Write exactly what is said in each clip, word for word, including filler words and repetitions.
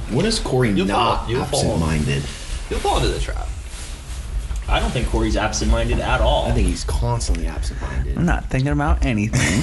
When is Corey You'll not fall- you'll fall. absent-minded? You'll fall into the trap. I don't think Corey's absent-minded at all. I think he's constantly absent-minded. I'm not thinking about anything.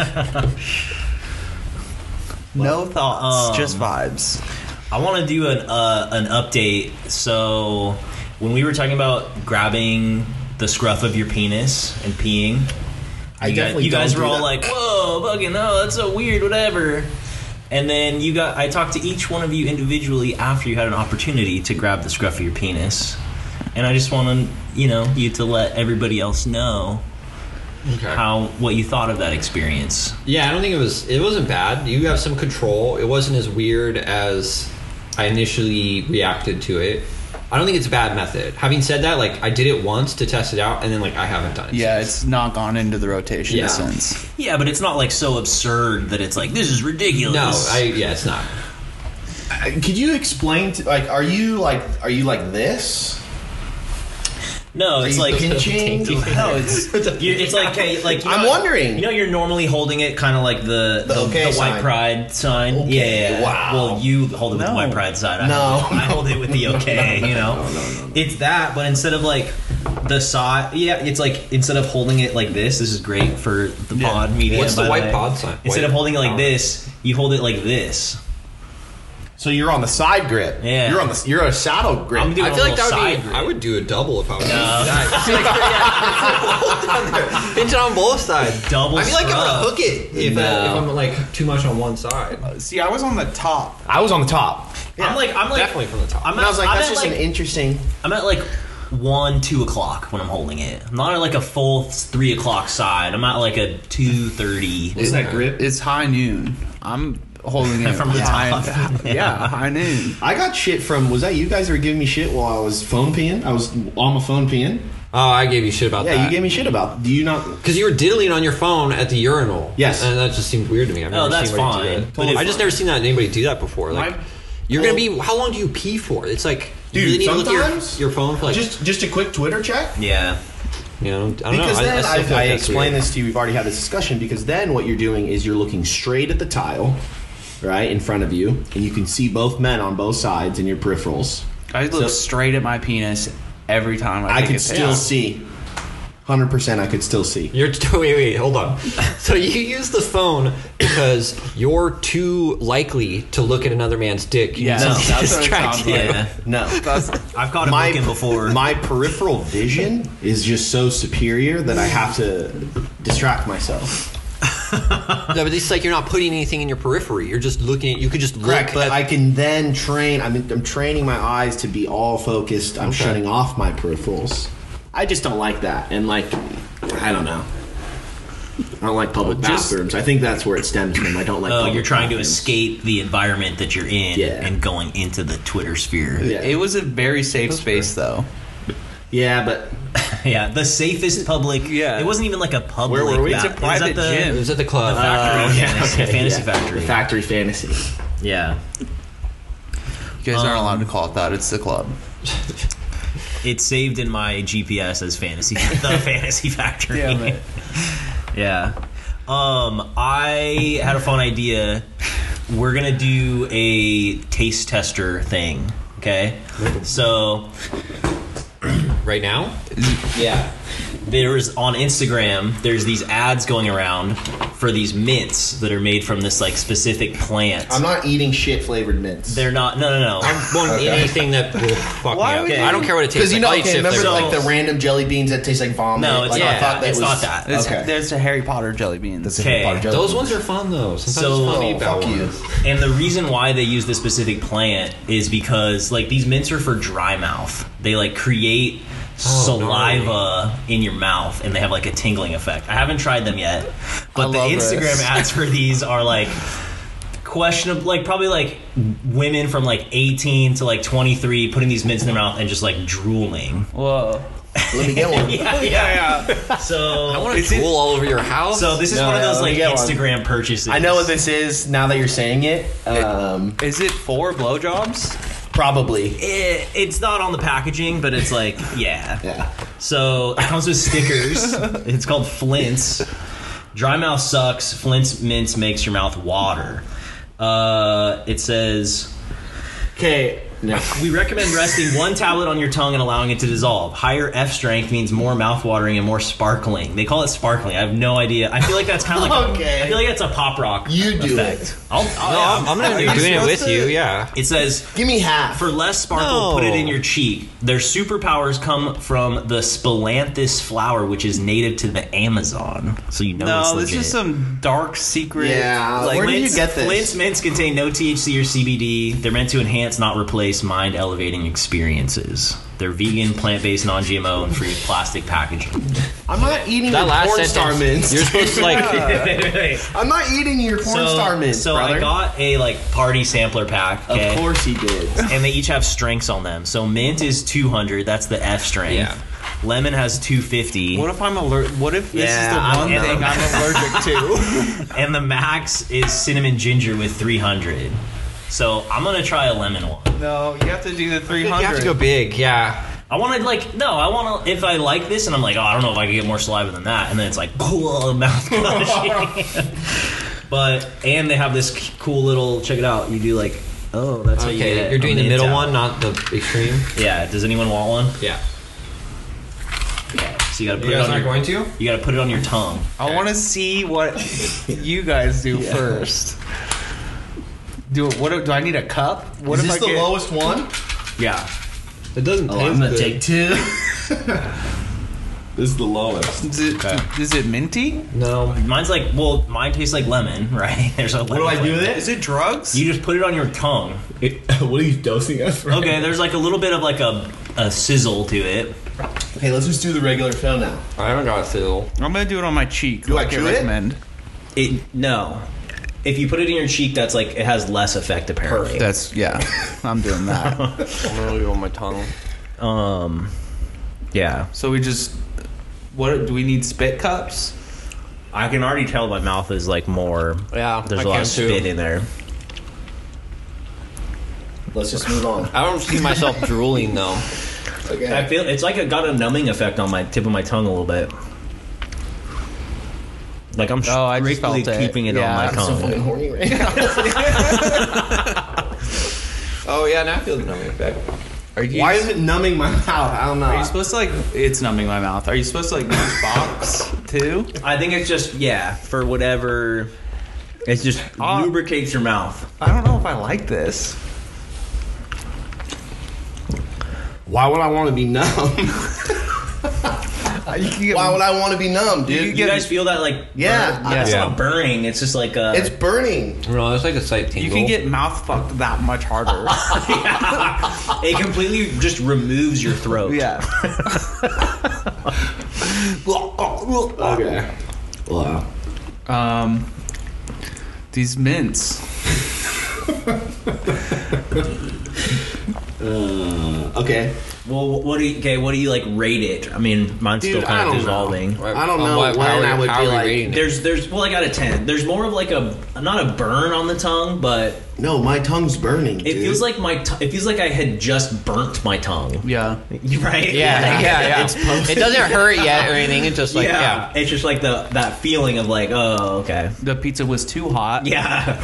No thoughts, um, just vibes. I want to do an uh, an update. So when we were talking about grabbing the scruff of your penis and peeing, I you guys, definitely you guys don't were do all that. like, "Whoa, fucking no, that's so weird," whatever. And then you got. I talked to each one of you individually after you had an opportunity to grab the scruff of your penis, and I just want to, you know, you to let everybody else know Okay. how what you thought of that experience. Yeah, I don't think it was. It wasn't bad. You have some control. It wasn't as weird as I initially reacted to it. I don't think it's a bad method. Having said that, like I did it once to test it out, and then like I haven't done it. Yeah, since. it's not gone into the rotation Yeah. since. Yeah, but it's not like so absurd that it's like this is ridiculous. No, I yeah, it's not. Uh, Could you explain, to, like, are you like, are you like this? No, it's you like pinching? no, it's you, it's like okay, like you I'm know, wondering. You know, you're normally holding it kind of like the The the, okay the white sign. pride sign. Okay, Yeah, yeah, yeah. wow. Well, you hold it with No. the white pride sign. I No. hold it, I hold it with the okay. You know, No, no, no, no. it's that, but instead of like the side, yeah, it's like instead of holding it like this. This is great for the Yeah. pod media. What's the by white way. pod sign? Instead White of holding it like pod. this, you hold it like this. So you're on the side grip. Yeah. You're on the. You're a saddle grip. I'm doing I a feel like little that would side be. grip. I would do a double if I was No. doing that. Pinch it on both sides. Double I feel like I'm scrub. gonna hook it if, No. uh, if I'm like too much on one side. See, I was on the top. I was on the top. I'm like I'm like Definitely from the top. I'm And I was like, I'm that's at, just like, an interesting. I'm at like one, two o'clock when I'm holding it. I'm not at like a full three o'clock side. I'm at like a two thirty. What's that grip? It's high noon. I'm holding it From the high, top. Yeah, high noon. I got shit from. Was that you guys that were giving me shit while I was phone peeing? I was on my phone peeing. Oh, I gave you shit about Yeah, that. you gave me shit about. Do you not? Because you were diddling on your phone at the urinal. Yes. And that just seemed weird to me. I've Oh, never that's seen anybody do fine. that. But if- I just never seen that anybody do that before. Like, My- you're gonna be. How long do you pee for? It's like you Dude, really need to look at sometimes your, your phone for like. Just just a quick Twitter check. Yeah. you know, I don't Because know. I, then I, still I, feel I, like that's explained weird. this to you. We've already had this discussion. Because then what you're doing is you're looking straight at the tile, right in front of you, and you can see both men on both sides in your peripherals. I look So- straight at my penis every time I, I take could a still piss. see. Hundred percent, I could still see. You're wait, wait, hold on. So you use the phone because you're too likely to look at another man's dick. You Yeah, need no, something that's to what it distract sounds you. like. Yeah. No. I've caught him my, looking before. my peripheral vision is just so superior that I have to distract myself. No, but it's like you're not putting anything in your periphery. You're just looking at. You could just look. Correct. But I can then train. I'm, I'm training my eyes to be all focused. I'm Okay. shutting off my peripherals. I just don't like that. And like, I don't know. I don't like public Just- bathrooms. I think that's where it stems from. I don't like. Oh, public you're trying to bathrooms. escape the environment that you're in Yeah. and going into the Twitter sphere. Yeah. It was a very safe space, though. Yeah, but Yeah, the safest public. Yeah. It wasn't even like a public. Where were we? ba- It's a it was private at the, gym. it was at the club. The factory. Oh, yeah, fantasy, okay, fantasy yeah. factory. The factory fantasy. Yeah. You guys aren't Um, allowed to call it that. It's the club. It's saved in my G P S as fantasy. The fantasy factory. Damn it. Yeah. Um, I had a fun idea. We're gonna do a taste tester thing. Okay. So right now. yeah, there's on Instagram. There's these ads going around for these mints that are made from this like specific plant. I'm not eating shit flavored mints. They're not. No, no, no. I want Okay. anything that will fuck Why me up. would you- I don't care what it tastes Because like. you know, I'll eat okay, shit remember flavored. like the random jelly beans that taste like vomit? No, it's- like, yeah, I thought that it's was, not that. There's, Okay. there's a Harry Potter jelly beans. That's a Okay. part of jelly Those beans. ones are fun though. Sometimes So- it's fun to eat Oh, bad fuck you. ones. And the reason why they use this specific plant is because like these mints are for dry mouth. They like create Oh, saliva in your mouth and they have like a tingling effect. I haven't tried them yet, but I the love Instagram this. ads for these are like questionable, like probably like women from like eighteen to like twenty-three putting these mints in their mouth and just like drooling. Whoa. Let me get one. Yeah, yeah, yeah. So I want to drool all over your house. So this is No, one of no, those let me like get one. Instagram purchases. I know what this is now that you're saying it. Um, Is it for blowjobs? probably. It, it's not on the packaging, but it's like yeah. Yeah. So it comes with stickers. It's called Flints. Dry mouth sucks. Flints mints makes your mouth water. Uh, it says Okay. No. We recommend resting one tablet on your tongue and allowing it to dissolve. Higher F strength means more mouth-watering and more sparkling. They call it sparkling. I have no idea. I feel like that's kind of like Okay. a, I feel like that's a pop rock You do effect. it. I'll, I'll, No, yeah, I'm, I'm gonna Are be you doing it supposed with to- you. Yeah. It says Give me half. for less sparkle, No. put it in your cheek. Their superpowers come from the Spillanthus flower, which is native to the Amazon. So you know it's No, legit. this is some dark secret. Yeah, like, where did you Flint's- get this? Flint's mints contain no T H C or C B D. They're meant to enhance, not replace, mind-elevating experiences. They're vegan, plant-based, non-G M O, and free of plastic packaging. I'm not eating That your last porn sentence. star mints. You're supposed to like. I'm not eating your porn star mints, so brother. I got a like party sampler pack. Okay? Of course he did. And they each have strengths on them. So mint is two hundred. That's the F strength. Yeah. Lemon has two fifty. What if I'm allergic? What if this Yeah, is the one I'm- thing I'm allergic to? And the max is cinnamon ginger with three hundred. So I'm gonna try a lemon one. No, you have to do the three You hundred. have to go big. Yeah. I want to like no, I want to if I like this and I'm like, oh, I don't know if I can get more saliva than that, and then it's like, oh, mouth gushing. But and they have this c- cool little check it out. You do like, oh, that's how you Okay. get You're doing a the mint middle out. one, not the extreme. Yeah. Does anyone want one? Yeah. So you gotta put You it guys on not your, going to? you gotta put it on your tongue. I want to see what you guys do first. Do it. What do do I need a cup? What Is if this I the get, lowest one? Yeah. It doesn't Oh, taste I'm gonna good. take two. This is the lowest. Is it, Okay. is it minty? No. Mine's like, well, mine tastes like lemon, right? There's a What do I do with it? Is it drugs? You just put it on your tongue. What are you dosing us for? Okay, there's like a little bit of like a, a sizzle to it. Okay, let's just do the regular show now. I haven't got a fill. I'm gonna do it on my cheek. Do I like chew it? recommend. It no. If you put it in your cheek, that's like it has less effect apparently. That's yeah. I'm doing that. I'm gonna leave it on my tongue. Um, yeah. So we just. What do we need? Spit cups? I can already tell my mouth is like more. Yeah. There's I a lot can of too. spit in there. Let's just move on. I don't see myself drooling though. Okay. I feel it's like it got a numbing effect on my tip of my tongue a little bit. Like I'm Oh, I just strictly felt it. keeping it Yeah, on my I'm I'm so tongue. fucking horny right now. Oh yeah, now I feel the numbing effect. Are you? Why is it numbing my mouth? I don't know. Are you supposed to like? It's numbing my mouth. Are you supposed to like use box too? I think it's just yeah for whatever. It just Uh, lubricates your mouth. I don't know if I like this. Why would I want to be numb? You can get, Why would I want to be numb, You dude? You get- guys feel that like Yeah. burn? It's Yeah. not burning. It's just like uh, It's burning. No, it's like a slight you tingle. can get mouth fucked that much harder. it completely just removes your throat. yeah. Okay. Wow. Um. These mints. Uh, okay. Well, what do you okay? What do you like rate it? I mean, mine's Dude, still kind I of don't dissolving. know. I don't On know what- when how are we- I would how be are we like. rating it? There's there's well, I got a ten. There's more of like a not a burn on the tongue, but No, my tongue's burning. it dude. feels like my t- it feels like I had just burnt my tongue. Yeah. Right? Yeah, yeah, yeah. It's supposed It doesn't hurt yet or anything. It's just like yeah. yeah. It's just like the that feeling of like, oh, okay. The pizza was too hot. Yeah.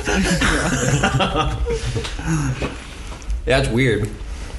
That's weird.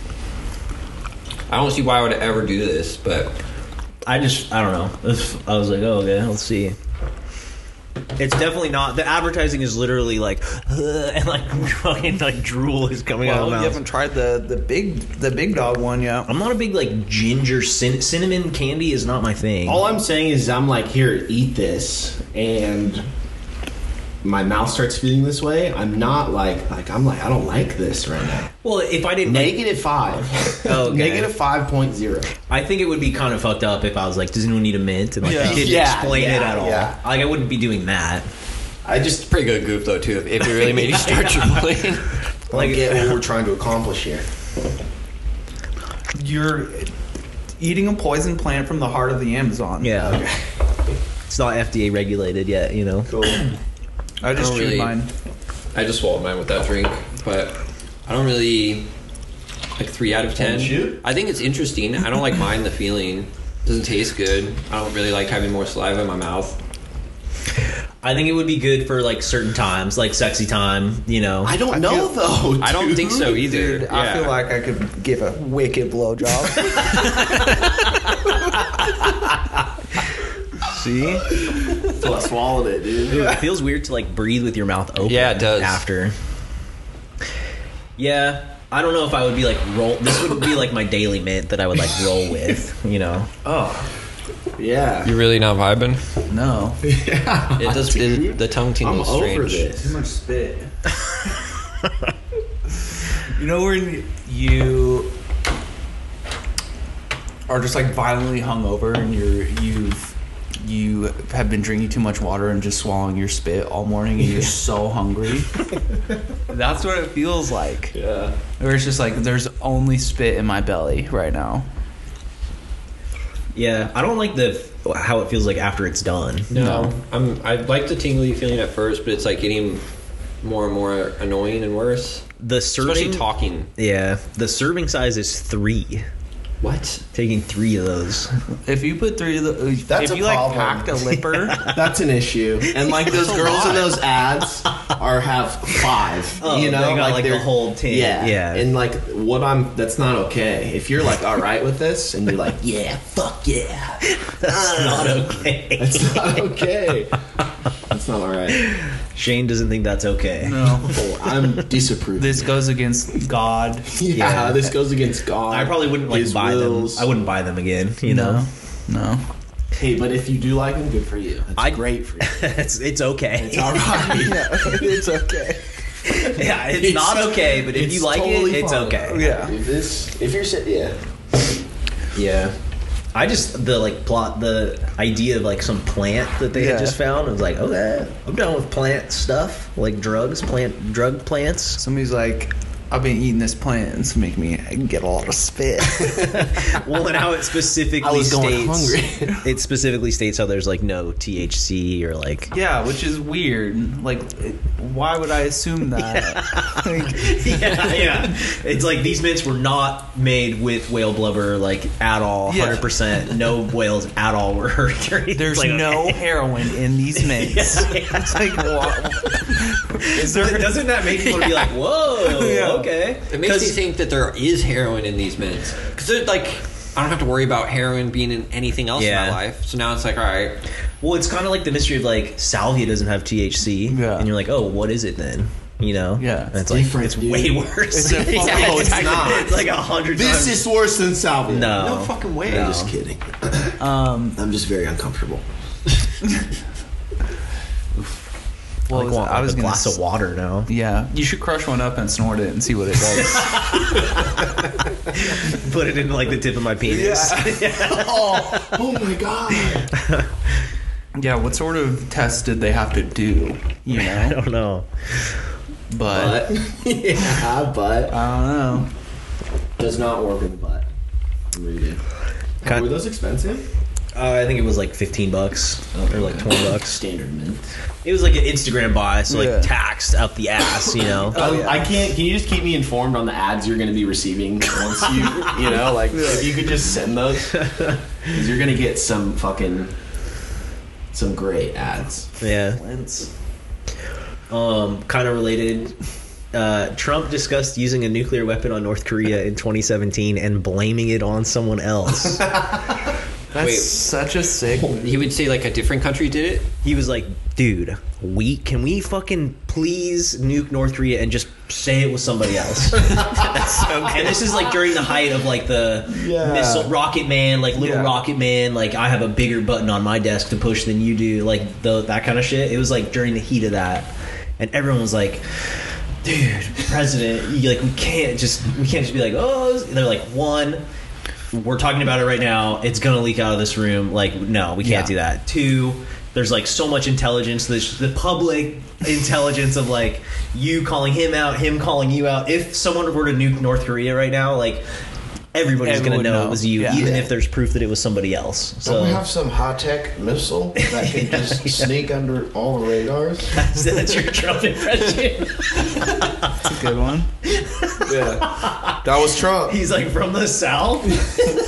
I don't see why I would ever do this, but I just I don't know. It's- I was like, oh, okay, let's see. It's definitely not. The advertising is literally like, and like fucking like drool is coming out of Well, the you mouth. haven't tried the the big the big dog one yet. I'm not a big like ginger cin- cinnamon candy is not my thing. All I'm saying is I'm like, here, eat this, and my mouth starts feeling this way. I'm not like like I'm like I don't like this right now. well, if I didn't, Negative five. Okay. Negative five point zero. I think it would be kind of fucked up if I was like, does anyone need a mint? And like, Yeah. I didn't Yeah, explain it yeah, at all. yeah. Like, I wouldn't be doing that. I just pretty good goof though too. If, if it really made you start drooling. like get what we're trying to accomplish here. You're eating a poison plant from the heart of the Amazon. Yeah. It's not F D A regulated yet, you know. Cool. I just I don't chewed really- mine. I just swallowed mine with that drink, but I don't really like three out of ten. shoot? I think it's interesting. I don't like mind the feeling. Doesn't taste good. I don't really like having more saliva in my mouth. I think it would be good for like certain times, like sexy time. You know, I don't I know feel- though. I don't dude. think so either. Dude, I Yeah. feel like I could give a wicked blowjob. See? Until I swallowed it, dude. Dude, it feels weird to like breathe with your mouth open. Yeah, it does. After. Yeah, I don't know if I would be like roll. This would be like my daily mint that I would like roll with. You know. Oh, Yeah. You're really not vibing. no. yeah. It does. Dude, It, the tongue I'm tingles over strange. this. Too much spit. You know when you are just like violently hungover and you're you've you have been drinking too much water and just swallowing your spit all morning and you're so hungry. That's what it feels like. Yeah. Where it's just like there's only spit in my belly right now. Yeah, I don't like the how it feels like after it's done. No, No. I'm. I like the tingly feeling at first, but it's like getting more and more annoying and worse. The serving, Especially talking. yeah, the serving size is three. What? Taking three of those. If you put three of the That's if a you like problem. packed a lipper, That's an issue. And like those girls in those ads are have five. Oh, you know, they got, like, the they're- whole tin. Yeah, Yeah. And like what I'm, that's not okay. If you're like all right with this, and you're like, yeah, fuck yeah, That's not okay. that's not okay. That's not all right. Shane doesn't think that's okay. no. Oh, I'm disapproving. This goes against God. yeah, yeah. this goes against God. I probably wouldn't like His buy wills. them. I wouldn't buy them again. You know, No. No. Hey, but if you do like them, good for you. It's I- great for you. it's it's okay. It's all right. Yeah, it's okay. Yeah, it's, not okay, but if it's you like totally it, it's fine. okay. Yeah. If this, if you're sit, yeah. Yeah. I just the like plot the idea of like some plant that they Yeah. had just found. I was like, okay, I'm done with plant stuff like drugs, plant drug plants. Somebody's like, I've been eating this plant and it's making me get a lot of spit. Well, and how it specifically I was going states hungry. it specifically states how there's like no T H C or like Yeah, which is weird. Like, it, why would I assume that? Like, yeah, yeah. It's like these mints were not made with whale blubber like at all, Yeah. hundred percent. No whales at all were hurt. during- there's like, no okay. heroin in these mints. It's like, what? Is there? Doesn't that make people be like, whoa, Yeah. okay? It makes me 'Cause- think that there is heroin in these mints because like I don't have to worry about heroin being in anything else Yeah. in my life. So now it's like, all right, Well, it's kind of like the mystery of like salvia doesn't have T H C, Yeah. and you're like, oh, what is it then? You know? Yeah. And it's like Different, it's dude. way worse. It's a fucking- No, it's not. It's like a hundred This times. is worse than salvia. No. no fucking way. No. I'm just kidding. Um, I'm just very uncomfortable. well, I, like, want, I was a gonna glass s- of water now. Yeah, you should crush one up and snort it and see what it does. Put it in like the tip of my penis. oh, oh my god. Yeah, what sort of test did they have to do? You I know, don't know. but, But yeah, but I don't know. does not work in the butt. I'm reading. Cut. Were those expensive? Uh, I think it was like fifteen bucks or like twenty bucks. Standard mint. It was like an Instagram buy, so like Yeah. taxed out the ass, you know. Um, I can't. Can you just keep me informed on the ads you're going to be receiving once you, you know, like if you could just send those, because you're going to get some fucking, some great ads. Yeah. Um, kind of related. Uh, Trump discussed using a nuclear weapon on North Korea in twenty seventeen and blaming it on someone else. That's Wait. such a sick. he would say like a different country did it. He was like, "Dude, we can we fucking please nuke North Korea and just say it was somebody else?" And this is like during the height of like the Yeah. missile Rocket Man, like little Yeah. Rocket Man, like I have a bigger button on my desk to push than you do, like the that kind of shit. It was like during the heat of that, and everyone was like, "Dude, president, you, like we can't just we can't just be like, oh." They're like, one, we're talking about it right now. It's gonna leak out of this room. Like, no, we can't Yeah. do that. Two, there's like so much intelligence. There's the public intelligence of like you calling him out, him calling you out. If someone were to nuke North Korea right now, like everybody's Everyone gonna would know, know. it was you, Yeah. even Yeah. if there's proof that it was somebody else. Don't So we have some high tech missile that can just sneak under all the radars? that's, that's your Trump impression. That's a good one. Yeah, that was Trump. He's like from the south.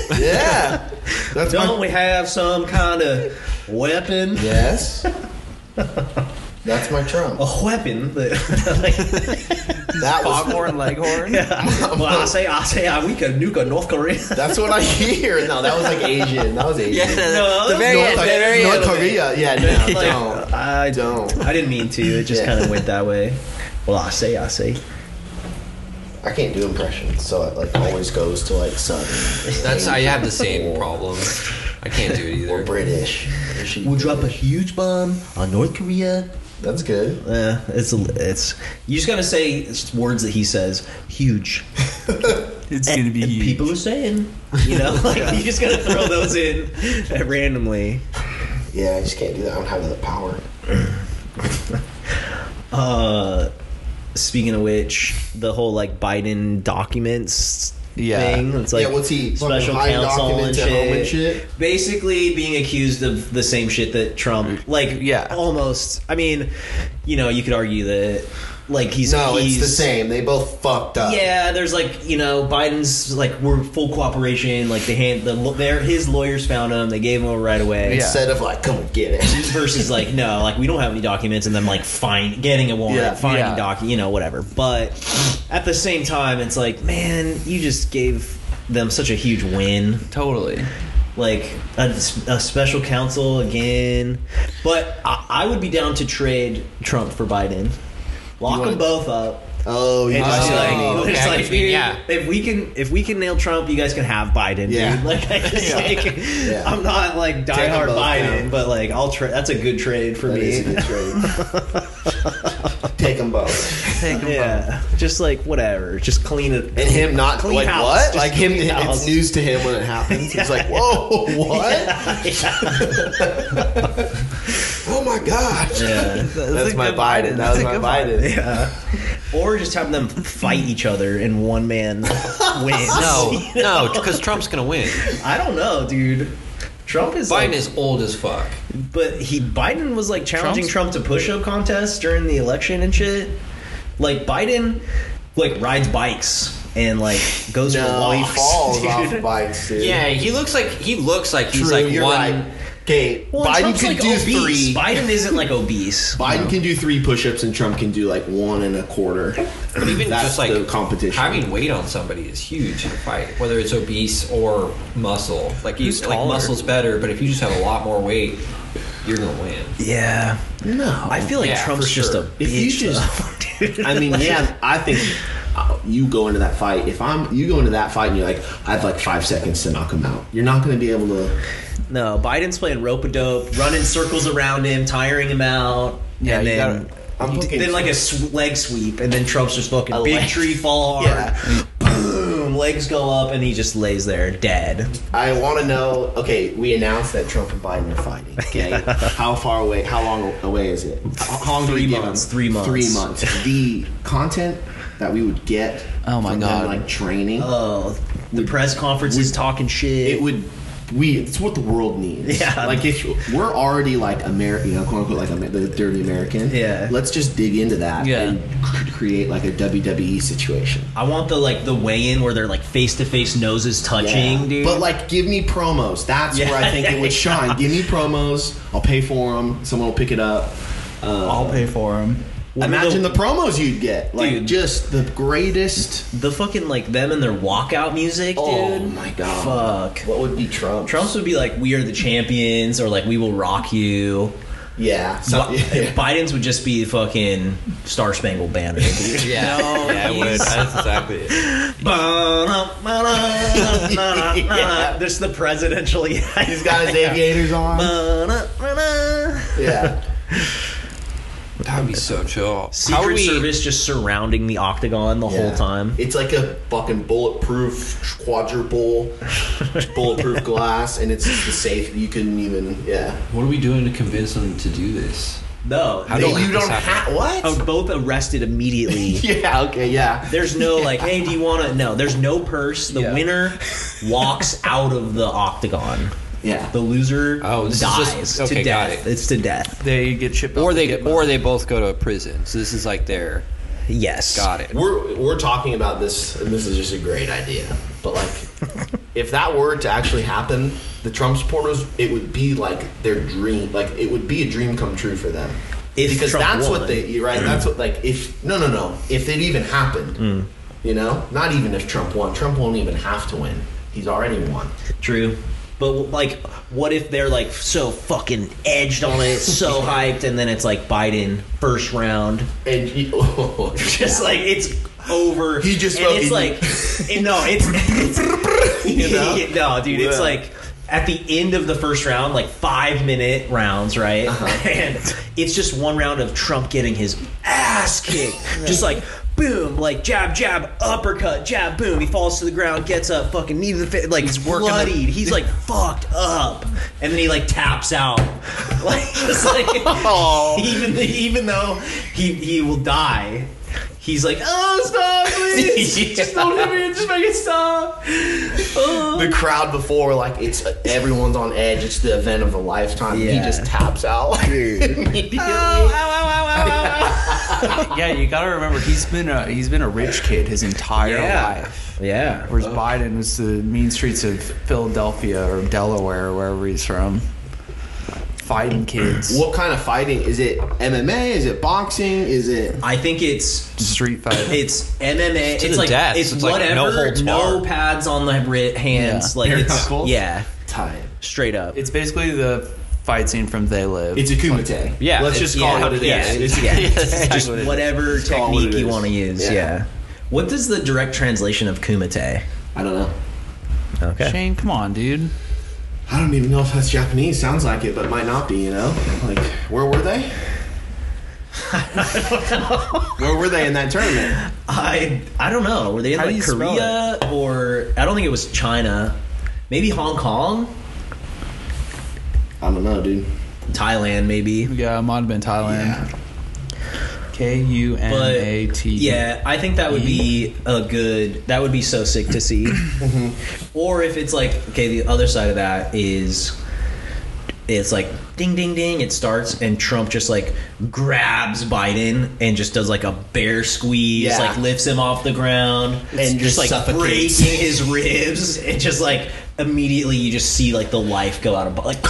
Yeah, that's Don't my. we have some kind of weapon? Yes, That's my Trump. A weapon. That, like, That was Foghorn Leghorn. well, I say, I say, uh, we could nuke a North Korea. That's what I hear. No, that was like Asian. That was Asian. No, the very North, end, the very North end. Korea. Yeah, no, Like, don't. I Don't. I didn't mean to. It just Yeah. kind of went that way. Well, I say, I say. I can't do impressions, so it like always goes to like Southern. That's I have the same problem. I can't do it Or either. British. British We'll drop a huge bomb on North Korea. That's good. Uh, it's it's. You just gotta say words that he says. Huge. It's gonna be And huge. people are saying, you know, like you just gotta throw those in randomly. Yeah, I just can't do that. I don't have the power. Uh, speaking of which, the whole like Biden documents Yeah. thing. It's like yeah, what's he? special fucking hiding counsel and documents at home and shit. shit? Basically, being accused of the same shit that Trump, like, Yeah. almost. I mean, you know, you could argue that, like, he's No, he's, it's the same. They both fucked up. Yeah, there's like, you know, Biden's like, we're full cooperation. Like they hand the their his lawyers found him, they gave him over right away. Yeah. Instead of like, come and get it. Versus like, no, like we don't have any documents, and then like find getting a warrant, Yeah, finding yeah. doc, you know, whatever. But at the same time, it's like, man, you just gave them such a huge win. Totally. Like a, a special counsel again. But I, I would be down to trade Trump for Biden. Lock wanna- them both up. Oh, you And just just Oh, like, okay, it's I like, get what you mean, dude, yeah. if we can, if we can nail Trump, you guys can have Biden. Yeah. Dude. Like, I just Yeah. like, Yeah. I'm not like them diehard both Biden, down. but like, I'll trade. That's a good trade for That me. is a good trade. Take them both. Take 'em Yeah, just like whatever, just clean it. And him not Clean like house, what? just Like him, clean house. it's news to him when it happens. He's like, whoa, what? Oh my god. Yeah, That's my Biden. That was my Biden. yeah. Or just have them fight each other and one man wins. No, no, because Trump's gonna win. I don't know, dude. Trump is Biden like, is old as fuck. but he Biden was like challenging Trump's- Trump to push-up contests during the election and shit. Like Biden, like rides bikes and like goes for No, he walks. falls dude. off bikes, dude. Yeah, he looks like he looks like he's True, like you're one. right. Okay, Well, Biden Trump's can like do obese. three. Biden isn't like obese. Biden can do three push-ups, and Trump can do like one and a quarter. But even That's just like the competition. having weight on somebody is huge in a fight, whether it's obese or muscle. Like you, Who's like taller? muscle's better, but if you just have a lot more weight, you're gonna win. Yeah. No, I feel like Yeah, Trump's for just sure. a If you bitch. just- though, dude. I mean, yeah, I think uh, you go into that fight. If I'm, you go into that fight and you're like, I have like five seconds to knock him out. You're not going to be able to. No, Biden's playing rope-a-dope, running circles around him, tiring him out, Yeah, and you then gotta- I'm looking- then like a sw- leg sweep, and then Trump's just fucking A big leg- tree fall hard, Yeah. boom, legs go up, and he just lays there dead. I want to know. Okay, we announced that Trump and Biden are fighting. Okay, how far away? How long away is it? How, how long do we Three give months, them? three months. Three months. The content that we would get. Oh my from God. Them, like training. Oh, the press conferences talking shit. It would. We. It's what the world needs. Yeah. Like if we're already like American, you know, quote unquote, like Amer- the dirty American. Yeah. Let's just dig into that Yeah. and c- create like a W W E situation. I want the like the weigh-in where they're like face-to-face noses touching, Yeah. dude. But like, give me promos. That's Yeah. where I think it would shine. Give me promos. I'll pay for them. Someone will pick it up. Uh, I'll pay for him. Imagine the, promos you'd get. Like Dude. just the greatest. the fucking like them and their walkout music, dude. Oh my god. Fuck. What would be Trump? Trump's would be like, "We are the champions," or like, "We will rock you." Yeah. So, Bi- yeah. Biden's would just be fucking Star Spangled Banner. Dude. Yeah, yeah, I would. That's exactly it. Yeah. There's the presidential. Yeah, He's got his aviators on. Yeah. That would be so chill. How would Secret we? Service just surrounding the octagon the whole Yeah. time. It's like a fucking bulletproof quadruple bulletproof glass, and it's just the safe. You couldn't even. Yeah. What are we doing to convince them to do this? No, How they do you let this don't happen? have what? are both arrested immediately. Yeah. Okay. Yeah. There's no like, hey, do you want to? No, there's no purse. The Yeah. winner walks out of the octagon. Yeah. The loser Oh, this is dies just- to okay, got death. it. It's to death. They get shipped out Or to they, Gitmo. or they both go to a prison. So this is like their. Yes. Got it. We're we're talking about this, and this is just a great idea. But like, if that were to actually happen, the Trump supporters, it would be like their dream. Like it would be a dream come true for them. If because Trump that's won. what they right. That's what like if no no no if it even happened, Mm. you know, not even if Trump won. Trump won't even have to win. He's already won. True. But like, what if they're like so fucking edged on it, so hyped, and then it's like Biden first round, And he, oh, just like it's over. He just and it's fucking- like, it- no, it's, it's You know? no, dude, it's Yeah. like at the end of the first round, like five minute rounds, right? Uh-huh. And it's just one round of Trump getting his ass kicked, just like. Boom, like jab, jab, uppercut, jab, boom. He falls to the ground, gets up, fucking knee to the face, like he's working the- bloodied. He's like fucked up, and then he like taps out, like just like even even though he he will die. He's like, oh, stop, please. Just don't hit me. Just make it stop. Oh. the crowd before, like it's everyone's on edge. It's the event of a lifetime. He Yeah. just taps out immediately. Yeah, you gotta remember he's been a he's been a rich kid his entire Yeah. life. Yeah. Whereas Biden was the mean streets of Philadelphia or Delaware or wherever he's from, fighting kids, What kind of fighting is it? M M A? Is it boxing? Is it? I think it's street fight. it's M M A. to It's the like death. it's, It's like whatever. no holds no barred. pads on the ri- hands. Yeah. Like Bare it's knuckles? yeah, Tight. straight up. It's basically the fight scene from They Live. It's a kumite. Yeah, let's it's- just call yeah, it what it is. yeah, It's- yeah. it's- Just whatever call it what technique it you is. want to use. Yeah. Yeah. What does the direct translation of kumite? I don't know. Okay. Shane, come on, dude. I don't even know if that's Japanese. Sounds like it, but might not be. You know, like where were they? Where were they in that tournament? I I don't know. Were they in How do like you spell Korea or I don't think it was China. Maybe Hong Kong, I don't know, dude. Thailand, maybe. Yeah, it might have been Thailand. Yeah. K U N A T. Yeah, I think that would be a good. That would be so sick to see. Or if it's like, okay, the other side of that is, it's like ding, ding, ding. It starts and Trump just like grabs Biden and just does like a bear squeeze, Yeah. like lifts him off the ground And just just like suffocates. breaking his ribs and just like immediately you just see like the life go out of like,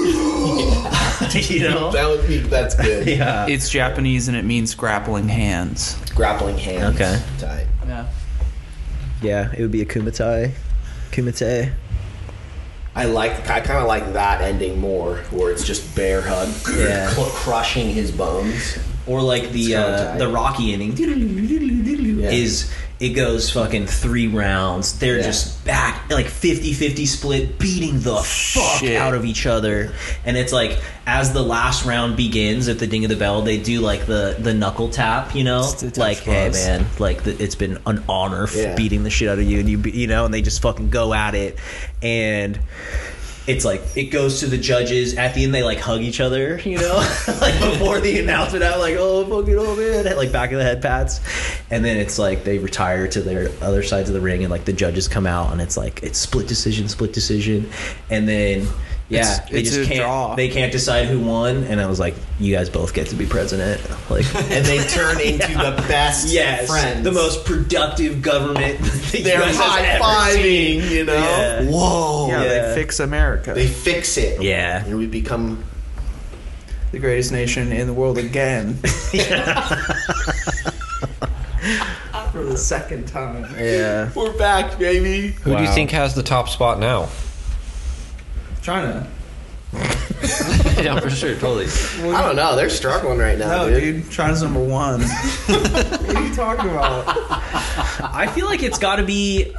you know, That would be. That's good. yeah. It's Japanese and it means grappling hands. Grappling hands. Okay. Tight. Yeah. Yeah, it would be a kumite. Kumite. I like. I kind of like that ending more, where it's just bear hug, Yeah. cl- crushing his bones. Or like It's the kinda uh, tight. the Rocky ending is it goes fucking three rounds. They're Yeah. just back like fifty-fifty split, beating the fuck Shit. out of each other. And it's like as the last round begins at the ding of the bell, they do like the the knuckle tap, you know, It's the touch like hey gloves. man, like the, it's been an honor f- Yeah. beating the shit out of you, and you be- you know, and they just fucking go at it and. It's like it goes to the judges at the end. They like hug each other, you know, like before the announcement. I'm like, oh fucking oh man, like back of the head pats, and then it's like they retire to their other sides of the ring, and like the judges come out, and it's like it's split decision, split decision, and then yeah, It's- they it's just a can't draw. they can't decide who won, and I was like, you guys both get to be president, like. And they turn into the best Yes, friends. the most productive government. the They're U S has high ever fiving, seen. you know. Yeah. Whoa. Yeah, Yeah. they fix America. They fix it. Yeah. And we become. the greatest nation in the world again. For the second time. Yeah. We're back, baby. Who do you Wow. think has the top spot now? China. Yeah, for sure, totally. I don't know. They're struggling right now, No, dude. dude. China's number one. What are you talking about? I feel like it's got to be.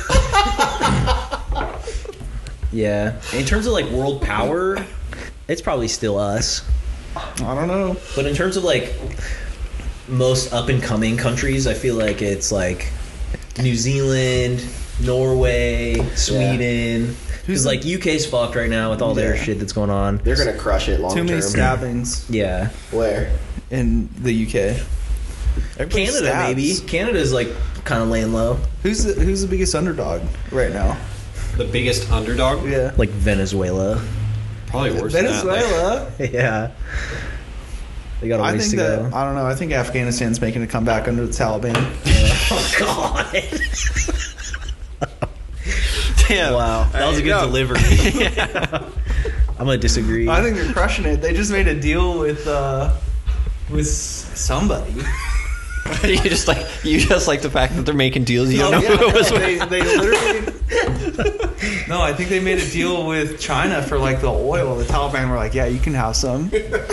Yeah, in terms of like world power, it's probably still us. I don't know. But in terms of like most up and coming countries, I feel like it's like New Zealand, Norway, Sweden. Because like U K's fucked right now with all their Yeah. shit that's going on. They're gonna crush it long Too many term. stabbings Yeah, Where? in the U K. Everybody Canada stabs. maybe. Canada's like kind of laying low, Who's the, who's the biggest underdog right now? The biggest underdog? Yeah. like Venezuela. Probably worse than that. like- Venezuela. Yeah, they got a I ways think to that go. I don't know. I think Afghanistan's making a comeback under the Taliban. Oh God. am. Wow, that was a I good know. delivery. I'm gonna disagree. I think they're crushing it. They just made a deal with uh, with somebody. you just like you just like the fact that they're making deals. You don't Oh, know yeah. who it was. they, they literally. No, I think they made a deal with China for like the oil. The Taliban were like, "Yeah, you can have some."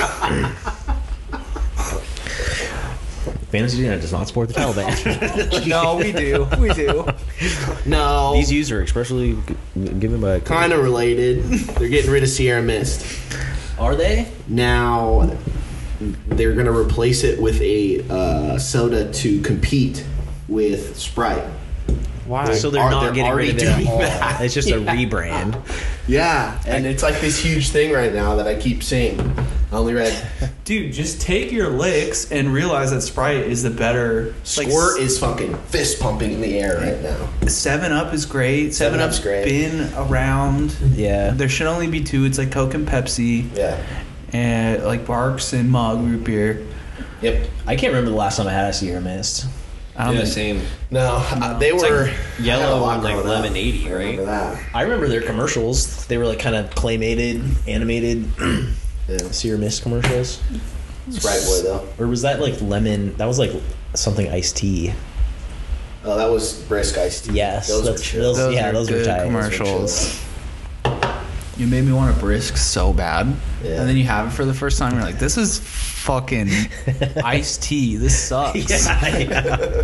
Fantasy Internet does not support the Taliban. No, we do. We do. No, These views are expressly g- given by. kind of related. They're getting rid of Sierra Mist. Are they? Now they're going to replace it with a uh, soda to compete with Sprite. Why? So they're Are- not they're getting rid already of it doing at all. that. It's just a Yeah. rebrand. Yeah, and it's like this huge thing right now that I keep seeing. I only read Dude, just take your licks and realize that Sprite is the better. Like, Squirt is fucking fist pumping in the air right now. Seven Up is great. Seven seven Up's Up's great. been around. Yeah. There should only be two. It's like Coke and Pepsi, Yeah. and like Barks and Mug root beer. Yep. I can't remember the last time I had a Sierra Mist. I don't Yeah, think- same. No, uh, they It's were like I yellow had a lot and, like, growing up. lemonade-y, I remember that. I remember their commercials. They were like kind of claymated, animated Yeah. Sierra Mist commercials. Sprite boy though. Or was that like lemon? That was like something iced tea. Oh, that was brisk iced tea. Yes, those were that's- chill. those- Those yeah, are those were good tight. Those were commercials. You made me want a brisk so bad, Yeah. and then you have it for the first time. You're like, "This is fucking iced tea. This sucks." Yeah.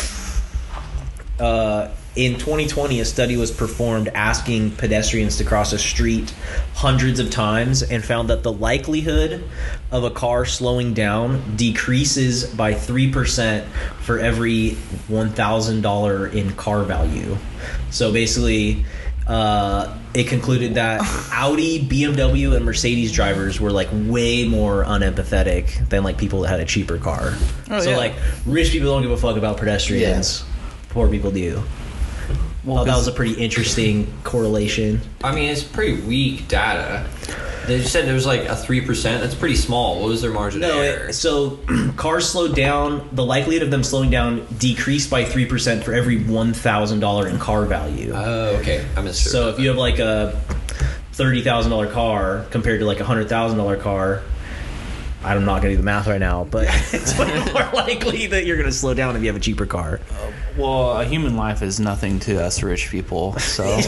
uh, in twenty twenty, a study was performed asking pedestrians to cross a street hundreds of times and found that the likelihood of a car slowing down decreases by three percent for every one thousand dollars in car value. So basically, uh, it concluded that Audi, B M W, and Mercedes drivers were like way more unempathetic than like people that had a cheaper car. Oh, so yeah. like rich people don't give a fuck about pedestrians. Poor people do. Well, that was a pretty interesting correlation. I mean, it's pretty weak data. They just said there was like a three percent. That's pretty small. What was their margin of No, error? it, so cars slowed down. The likelihood of them slowing down decreased by three percent for every one thousand dollar in car value. Oh, okay. I missed it. So if you have like a thirty thousand dollar car compared to like a hundred thousand dollar car, I'm not going to do the math right now, but it's way more likely that you're going to slow down if you have a cheaper car. Well, a human life is nothing to us rich people. So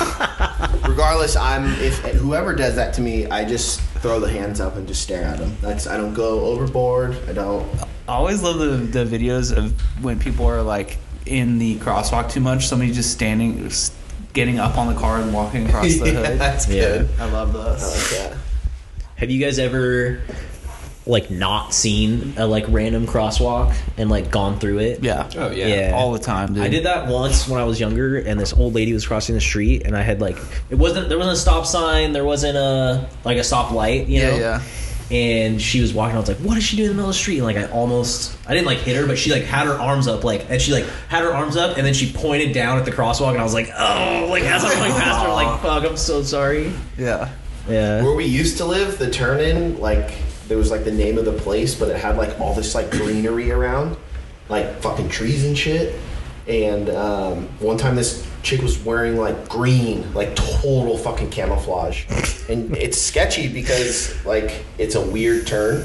Regardless, I'm if whoever does that to me, I just throw the hands up and just stare at them. That's I don't go overboard. I don't. I always love the the videos of when people are like in the crosswalk too much. Somebody just standing, just getting up on the car and walking across the Yeah, hood. that's Yeah. good. I love I those. like that. Have you guys ever like not seen a like random crosswalk and like gone through it? Yeah. Oh, yeah. Yeah. All the time, dude. I did that once when I was younger, and this old lady was crossing the street, and I had like it wasn't there wasn't a stop sign, there wasn't a like a stop light, you Yeah, know. yeah. And she was walking. I was like, "What is she doing in the middle of the street?" And like I almost, I didn't like hit her, but she like had her arms up, like, and she like had her arms up, and then she pointed down at the crosswalk, and I was like, "Oh!" Like as I'm going past her, like, "Fuck, I'm so sorry." Yeah. Yeah. Where we used to live, the turn in, like there was like the name of the place, but it had like all this like greenery around, like fucking trees and shit. And um, one time this chick was wearing like green, like total fucking camouflage, and it's sketchy because like it's a weird turn,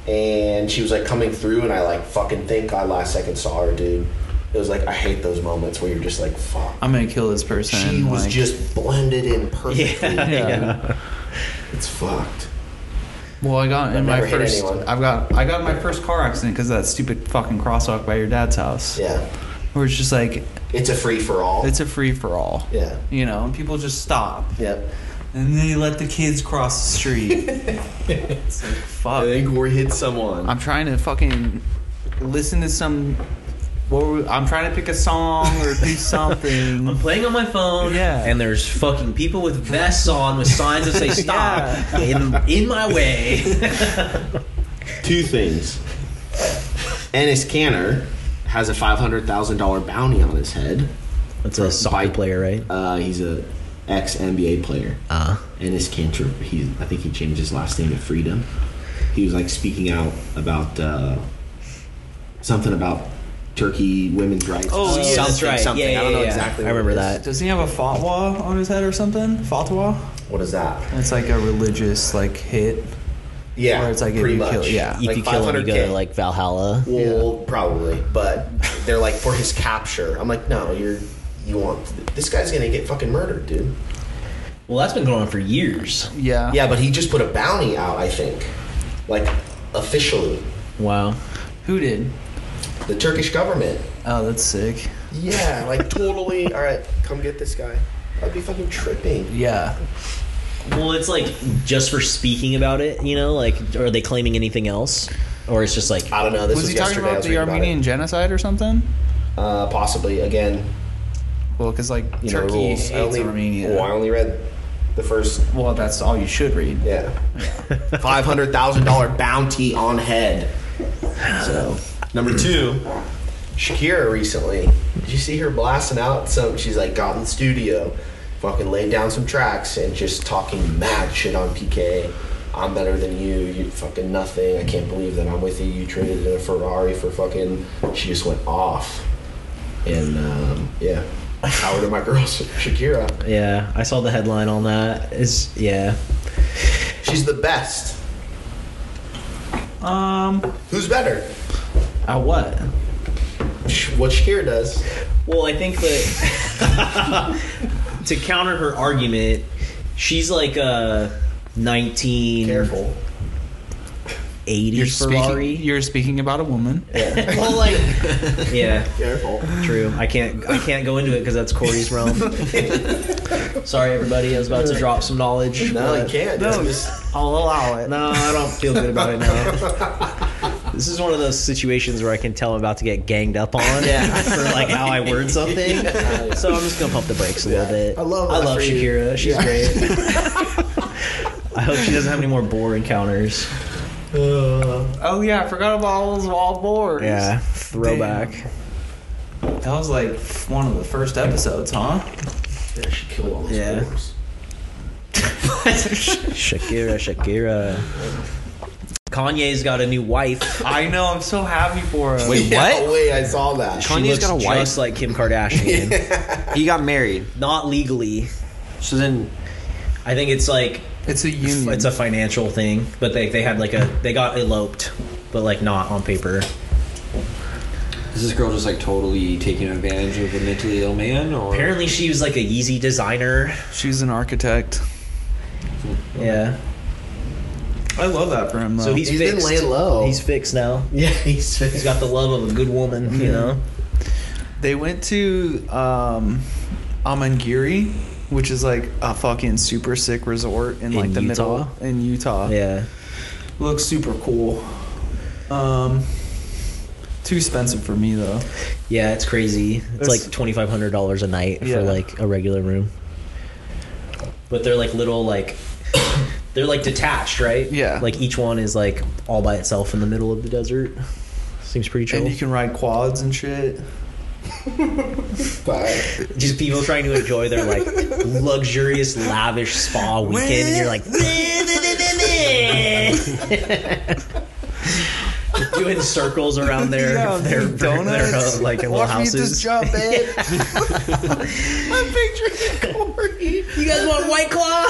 and she was like coming through, and I like fucking think I last second saw her, dude. It was like I hate those moments where you're just like, fuck. I'm gonna kill this person. She was like- just blended in perfectly. Yeah. Yeah. Yeah. It's fucked. Well, I got in I've my never hit first. anyone. I've got. I got in my first car accident because of that stupid fucking crosswalk by your dad's house. Yeah. Where it's just like It's a free for all. it's a free for all. Yeah. You know, and people just stop Yep. and they let the kids cross the street. It's like, fuck. we hit someone. I'm trying to fucking listen to some. What were we, I'm trying to pick a song or do I'm something. playing on my phone, Yeah. and there's fucking people with vests on with signs that say "stop" in in my way. Two things. Ennis Canner has a five hundred thousand dollar bounty on his head. That's a soccer Bike. player, right? Uh, he's a ex N B A player. Uh, Ennis Cantor. He, I think he changed his last name to Freedom. He was like speaking out about uh, something about Turkey women's rights. Oh, yeah. Sounds Something, right. something. Yeah, yeah, I don't know yeah. exactly. I what remember it is. that. Doesn't he have a fatwa on his head or something? Fatwa? What is that? It's like a religious like hit. Yeah, Or it's like if pretty you much. kill- yeah. If like you kill him, you go to five hundred K. like Valhalla. Well, probably, but they're like for his capture. I'm like, no, you're you want this guy's gonna get fucking murdered, dude. Well, that's been going on for years. Yeah. Yeah, but he just put a bounty out, I think, like officially. Wow. Who did? The Turkish government. Oh, that's sick. Yeah, like totally. All right, come get this guy. I'd be fucking tripping. Yeah. Well, it's like just for speaking about it, you know, like are they claiming anything else, or it's just like I don't know. This was was, he talking yesterday. I about was the reading Armenian genocide or something? about it. Uh, possibly again. Well, because like You know, Turkey rules. hates I only, Armenia. Well, I only read the first. Well, that's all you should read. Yeah, five hundred thousand dollar bounty on head. So number two, Shakira recently. Did you see her blasting out some? She's like got in the studio, fucking laid down some tracks and just talking mad shit on P K. I'm better than you. You fucking nothing. I can't believe that I'm with you. You traded in a Ferrari for fucking. She just went off. And um, yeah, power to my girl Shakira. yeah, I saw the headline on that. Is yeah. She's the best. Um. Who's better? Uh, what? Sh- What Shakira does. Well, I think that to counter her argument, she's like a nineteen Careful. eighty You're Ferrari. speaking. You're speaking about a woman. Well, like, yeah, Careful. true. I can't. I can't go into it because that's Corey's realm. Sorry, everybody. I was about to drop some knowledge. No, you but- can't. No. Just, I'll allow it. No, I don't feel good about it now. This is one of those situations where I can tell I'm about to get ganged up on Yeah. for like how I word something. So I'm just gonna pump the brakes a little bit. I love I that love for you. Shakira. She's Yeah. great. I hope she doesn't have any more boar encounters. Oh yeah, I forgot about all those wild boars. Yeah, throwback. That was like one of the first episodes, huh? yeah, she killed all those Yeah. boars. Shakira, Shakira. Kanye's got a new wife. I know. I'm so happy for him. Wait, Yeah, what? wait, I saw that. She Kanye's looks got a wife? just like Kim Kardashian. He got married. Not legally. So then, I think it's like It's a union. it's a financial thing, but they they had like a they got eloped, but like not on paper. is this girl just like totally taking advantage of a mentally ill man? Or Apparently, she was like a Yeezy designer. She's an architect. Yeah. I love that for him. Though. So he's, He's been fixed. laying low. He's fixed now. Yeah, he's He's got the love of a good woman, you know. They went to um, Amangiri, which is like a fucking super sick resort in, In like the Utah? middle in Utah. Yeah. Looks super cool. Um, too expensive for me though. Yeah, it's crazy. It's There's- like twenty five hundred dollars a night Yeah. for like a regular room. But they're like little like they're like detached, right? Yeah. Like each one is like all by itself in the middle of the desert. Seems pretty chill. And you can ride quads and shit. But Just people trying to enjoy their like luxurious, lavish spa weekend, and you're like doing circles around their Yeah, their, their, their uh, like little Watch me houses. just jump, babe. I'm picturing Corey. You guys want White Claw?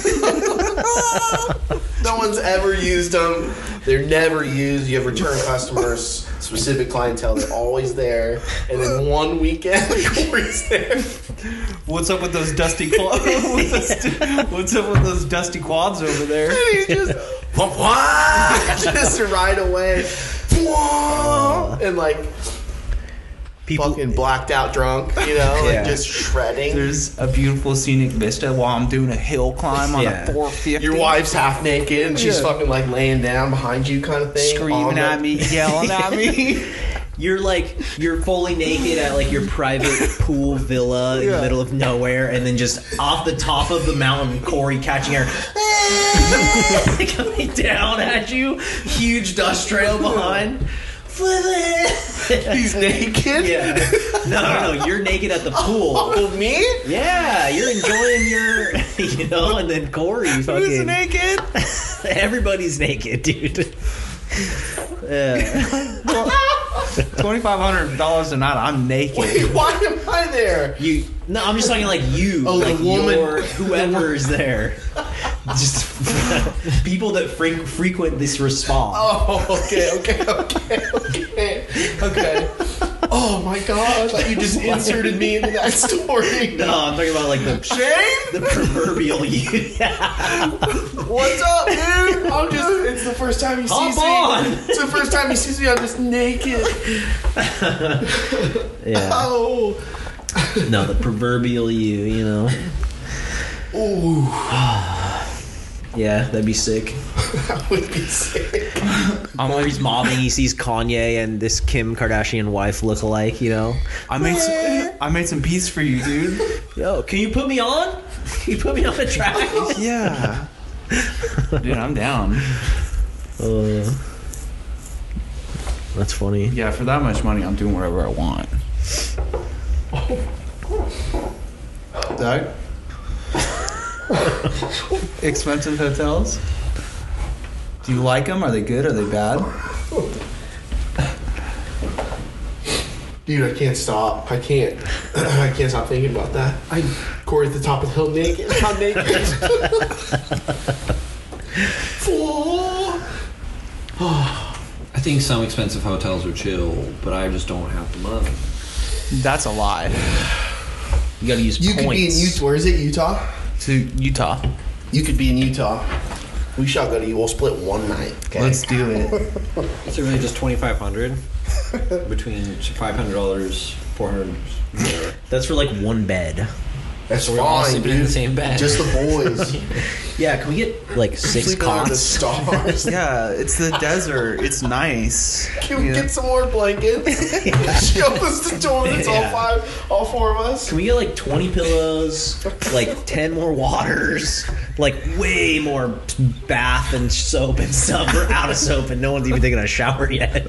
No one's ever used them. They're never used. You have return customers, specific clientele. They're always there. And then one weekend, Corey's there. What's up with those dusty quads? What's up with those dusty quads over there? And he just, wah, wah, just right away. Wah, and like People, fucking blacked out drunk, you know, Yeah. like just shredding. There's a beautiful scenic vista while I'm doing a hill climb on Yeah. a four fifty. Your wife's half naked and she's Yeah. fucking like laying down behind you, kind of thing. on screaming the- at me, yelling at me. you're like you're fully naked at like your private pool villa in the Yeah. middle of nowhere, and then just off the top of the mountain, Corey catching her coming down at you, huge dust trail behind. He's naked. Yeah. No, no, no. You're naked at the pool. Oh, me? Yeah, you're enjoying your, you know, and then Corey Who's fucking. naked? Everybody's naked, dude. Yeah. twenty-five hundred dollars a night. I'm naked. Wait, why am I there? You no, I'm just talking like you, Oh, the like woman. your whoever is there. Just people that fre- frequent this respawn. Oh, okay, okay, okay, okay, okay. Oh my god! I thought you just inserted me into that story. No, I'm talking about like the Shane, the proverbial you. what's up, dude? I'm just—it's the first time he Hop sees on. me. It's the first time he sees me. I'm just naked. Yeah. Oh, No, the proverbial you. You know. ooh, Yeah, that'd be sick. that would be sick. I'm where he's mobbing. He sees Kanye and this Kim Kardashian wife look alike. You know. I made some, I made some beats for you, dude. Yo, can you put me on? Can you put me on the track? Yeah. Dude, I'm down. Uh, that's funny. Yeah, for that much money, I'm doing whatever I want. Doug? Expensive hotels? Do you like them? Are they good? Are they bad? Dude, I can't stop. I can't. I can't stop thinking about that. I Corey at the top of the hill naked. I'm naked. I think some expensive hotels are chill, but I just don't have the money. That's a lie. You gotta use You points. could be in Utah. Where is it? Utah. To Utah. You could be in Utah. We shall go to you. We'll split one night. Okay. Let's do it. Is it really just twenty five hundred? Between five hundred dollars, four hundred. That's for like one bed. That's So we're all fine, sleeping dude. in the same bed. Just the boys. Yeah, can we get like six Sleeping under the cots? stars. Yeah, it's the desert. It's nice. Can we Yeah. get some more blankets? Show us the toilets, all Yeah. five, all four of us. Can we get like twenty pillows, like ten more waters, like way more bath and soap and stuff? We're out of soap and no one's even taken a shower yet.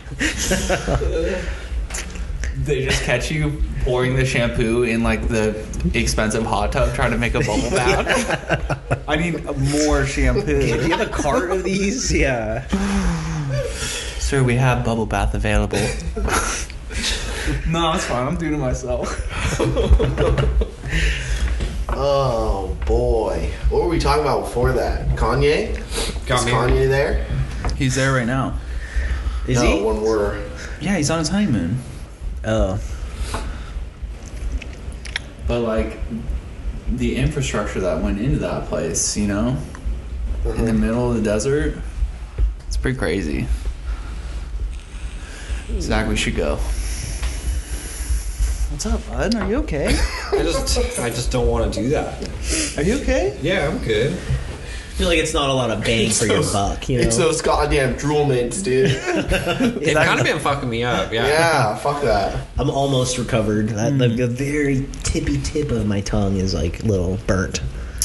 They just catch you pouring the shampoo in like the expensive hot tub trying to make a bubble bath. I need more Do shampoo. you have a cart of these? Yeah. Sir, we have bubble bath available. No, it's fine. I'm doing it myself. Oh boy, what were we talking about before that? Kanye? Got Is me. Kanye there? He's there right now. Is no, he? When we're Yeah, he's on his honeymoon. Oh. But like the infrastructure that went into that place, you know, in the middle of the desert, it's pretty crazy. Zach, we should go. What's up, bud? Are you okay? I just, I just don't want to do that. Are you okay? Yeah, I'm good. I feel like it's not a lot of bang for your those- buck, you know? It's those goddamn drool mints, dude. They've kind of been fucking me up. Yeah. Yeah, fuck that. I'm almost recovered. I, the, the very tippy tip of my tongue is like a little burnt.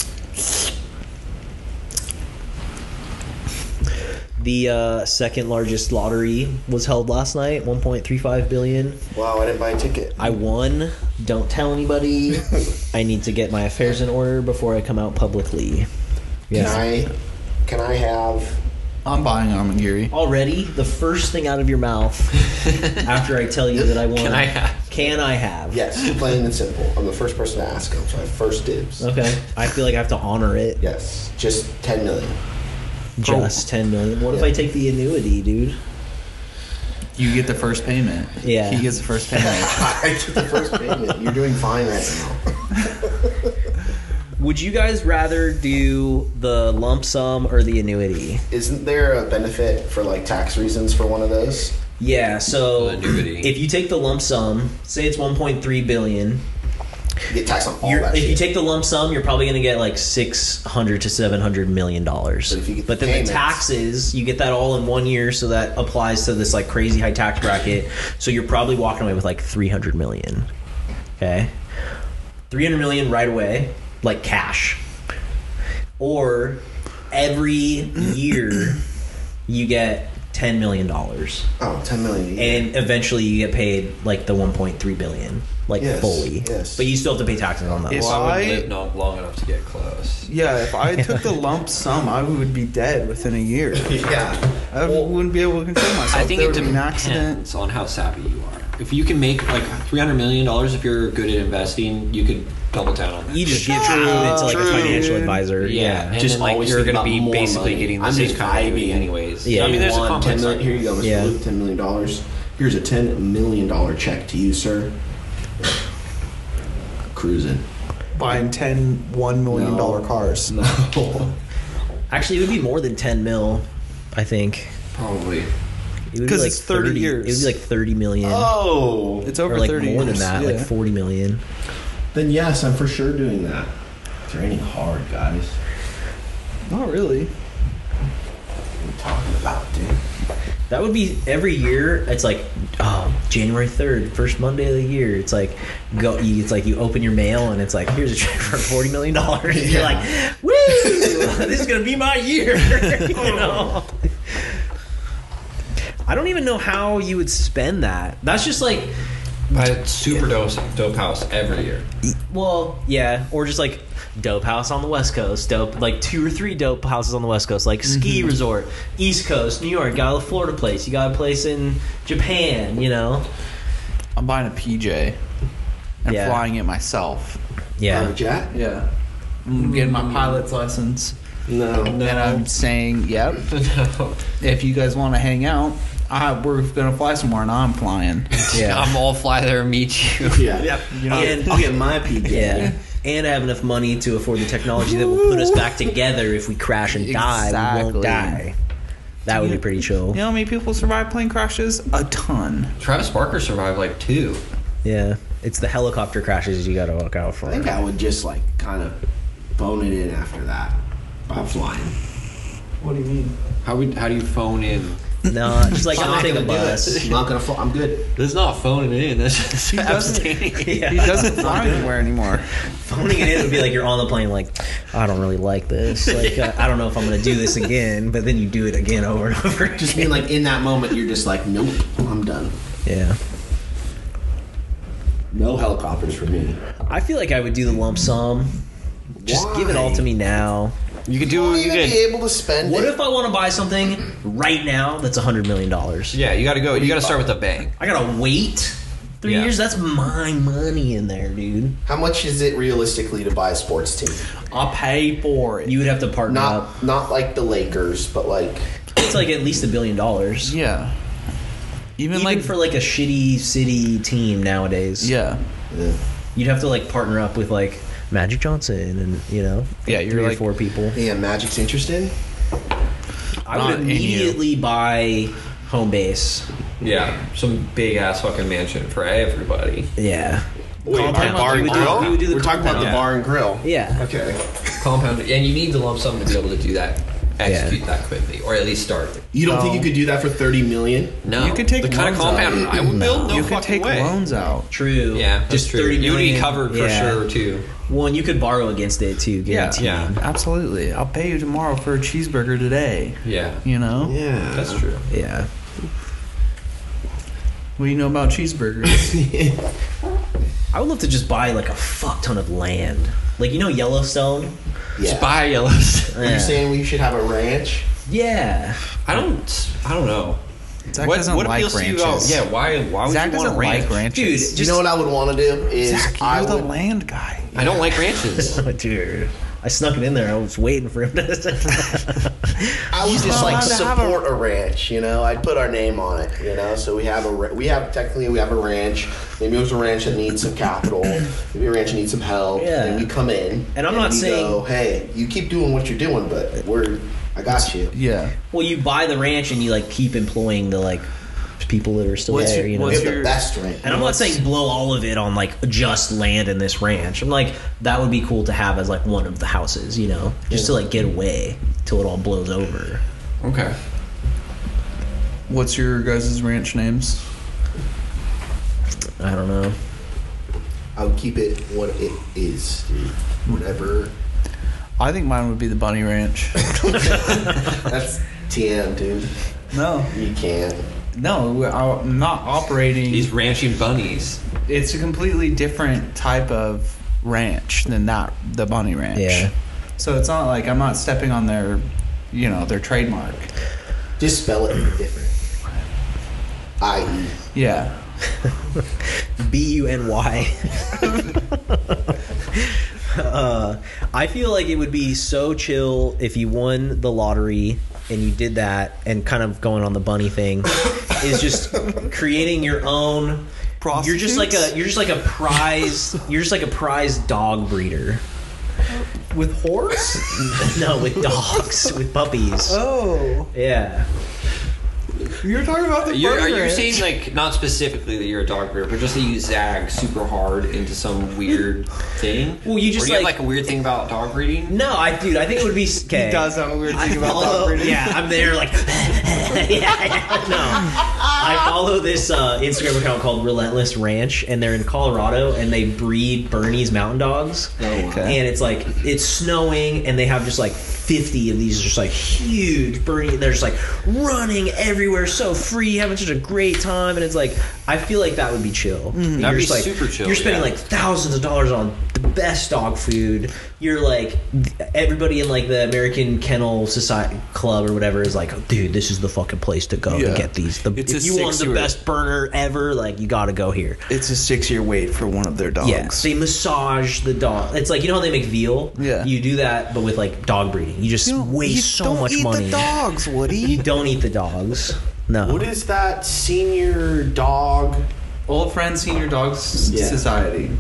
The uh, second largest lottery was held last night, one point three five billion. Wow, I didn't buy a ticket. I won. Don't tell anybody. I need to get my affairs in order before I come out publicly. Can I? Can I have? I'm buying Armagiri. Already, the first thing out of your mouth after I tell you that I won. Can I have? Can I have? Yes, plain and simple. I'm the first person to ask him, so I have first dibs. Okay. I feel like I have to honor it. Yes, just ten million. Just ten million. What if Yeah. I take the annuity, dude? You get the first payment. Yeah. He gets the first payment. I get the first payment. You're doing fine right now. Would you guys rather do the lump sum or the annuity? Isn't there a benefit for like tax reasons for one of those? Yeah, so The annuity. if you take the lump sum, say it's one point three billion, You get taxed on all you're, that if you shit. take the lump sum, you're probably going to get like six hundred to seven hundred million dollars. But if you get the But then payments- the taxes, you get that all in one year, so that applies to this like crazy high tax bracket. So you're probably walking away with like three hundred million. Okay? three hundred million right away, like cash. Or every year you get ten million dollars. Oh, ten million a year. And eventually you get paid like the one point three billion. like Yes, fully. yes. But you still have to pay taxes on that. If Well, I I- wouldn't live no, long enough to get close. Yeah, if I took the lump sum, I would be dead within a year. Yeah. I wouldn't be able to control myself. I think There it would be an depends accident. on how savvy you are. If you can make like three hundred million dollars, if you're good at investing, you could double down on that. You just shit. get true into like True. a financial advisor. Yeah, Yeah. and Just then, like always you're think going to about be more basically money. getting the I'm same just kind of vibing. anyways. Yeah. I mean, there's a You want ten complex. million, here you go, Mister Yeah. Luke, ten million dollars. Here's a ten million dollar check to you, sir. Cruising. Buying ten one million dollar No. cars. No. Actually, it would be more than ten mil. I think. Probably. It would be 'Cause like it's thirty years. It would be like thirty million. Oh. It's over or like thirty more years. than that, yeah. like forty million. Then yes, I'm for sure doing that. It's raining hard, guys. Not really. What are you talking about, dude? That would be every year. It's like, oh, January third, first Monday of the year. It's like, go. You, it's like you open your mail and it's like, here's a check for forty million dollars. And you're like, woo! This is gonna be my year. You know. I don't even know how you would spend that. That's just like, Buy a super dope, dope house every year. well, yeah, or just like dope house on the West Coast, dope like two or three dope houses on the West Coast, like ski resort, East Coast, New York. Got a Florida place. You got a place in Japan. You know. I'm buying a P J and Yeah. flying it myself. Yeah. Private jet? Yeah. I'm getting my pilot's license. No. And I'm saying, yep, No. if you guys want to hang out, I, we're going to fly somewhere and I'm flying. Yeah. I'm all fly there and meet you. Yeah. Yep. You know, And- I'll get my P J. Yeah. And have enough money to afford the technology that will put us back together if we crash and die. We Exactly. won't die. That would be pretty chill. you know how many people survive plane crashes? A ton. Travis Barker survived like two. Yeah. It's the helicopter crashes you gotta look out for. I think I would just like kind of bone it in after that by flying. What do you mean? How would how do you phone in? No, just like I'm I'm not take a gonna do bus. it. I'm not gonna fly. I'm good. That's not phoning it in. That's just He doesn't, Yeah. he doesn't fly anywhere anymore. Phoning it in would be like you're on the plane, like, I don't really like this. Like, uh, I don't know if I'm gonna do this again. But then you do it again over and over. Just again. mean like in that moment, you're just like, nope, I'm done. Yeah. No helicopters for me. I feel like I would do the lump sum. Just give it all Why? to me now. You could You're do. not You gonna could. be able to spend What it. if I want to buy something right now that's a hundred million dollars? Yeah, you got to go. You got to start with a bang. I gotta wait three Yeah. years. That's my money in there, dude. How much is it realistically to buy a sports team? I'll pay for it. You would have to partner up. Not not like the Lakers, but like It's like at least a billion dollars. Yeah. Even, Even like for like a shitty city team nowadays. yeah. eh. You'd have to like partner up with like Magic Johnson and you know Yeah, you're three or like- four people. yeah, Magic's interested. I Not would in you. immediately buy home base. Yeah, some big ass fucking mansion for everybody. Yeah. Wait, Compound. bar We and would do- grill? we would do the We're talking about compound. the bar and grill. Yeah. Okay. Compound, and you need the lump sum to be able to do that, execute that quickly, or at least start. You don't think No. you could do that for thirty million? No, You could take the kind of loans out. compound I would build. No you could fucking take way. loans out. True. Yeah, that's Just true. thirty You would be million. covered for Yeah. sure too. One, you could borrow against it too. Yeah, Guaranteed. Yeah. Absolutely. I'll pay you tomorrow for a cheeseburger today. Yeah, You know? Yeah. that's true. Yeah. What do you know about cheeseburgers? I would love to just buy like a fuck ton of land. Like you know Yellowstone? Yeah. Just buy yellows. Are you saying we should have a ranch? Yeah. I don't. I don't know. Zach what doesn't what like appeals to you ranches. about? Yeah, why? Why would Zach you want doesn't a ranch? like ranches. Dude, you know what I would want to do is Zach, you're I the would, land guy. I don't like ranches. Dude. I snuck it in there. I was waiting for him to. I would He's just not like allowed to have support a ranch. You know, I'd put our name on it. You know, so we have a ra- we have technically we have a ranch. Maybe it was a ranch that needs some capital. Maybe a ranch that needs some help. Yeah. And we come in And I'm not we saying- go, hey, you keep doing what you're doing, but we're I got you. Yeah. Well, you buy the ranch and you like keep employing the like people that are still What's there. your- You know. We what's have your- the best ranch. And I'm not saying blow all of it on like just land in this ranch. I'm like that would be cool to have as like one of the houses, you know, just to like get away till it all blows over. Okay. What's your guys' ranch names? I don't know. I would keep it what it is, dude. Whatever. I think mine would be the Bunny Ranch. That's T M, dude. No. You can. No, we're, I'm not operating. He's ranching bunnies. It's a completely different type of ranch than that, the bunny ranch. Yeah. So it's not like I'm not stepping on their, you know, their trademark. Just spell it different. I E. Yeah. B U N Y. uh, I feel like it would be so chill if you won the lottery and you did that, and kind of going on the bunny thing is just creating your own. You're just like a you're just like a prize you're just like a prize dog breeder. With horse? No, with dogs, with puppies. Oh. Yeah. You're talking about the You're, are bunny you ranch. saying, like, not specifically that you're a dog breeder, but just that you zag super hard into some weird thing? Well, you just or you have, like- like a weird thing about dog breeding? No, I dude, I think it would be okay. He does have a weird thing I about follow, dog breeding. Yeah, I'm there like yeah, yeah, no. I follow this uh, Instagram account called Relentless Ranch, and they're in Colorado, and they breed Bernese Mountain Dogs. Oh, okay. And it's like it's snowing, and they have just like fifty of these just like huge Bernese. They're just like running everywhere, so free, having such a great time, and it's like I feel like that would be chill. That'd You're be just, like, super chill, You're spending yeah. like thousands of dollars on the best dog food. You're like everybody in like the American Kennel Society Club or whatever is like, oh, dude, this is the fucking place to go Yeah. to get these. The, It's if a you want the six-year- best burner ever, like you got to go here. It's a six-year wait for one of their dogs. Yeah, they massage the dog. It's like you know how they make veal. Yeah. you do that, but with like dog breeding. You just You don't- waste you so don't much eat money. the dogs, Woody. You don't eat the dogs. No. What is that senior dog? Old Friend Senior Dogs Yeah. Society.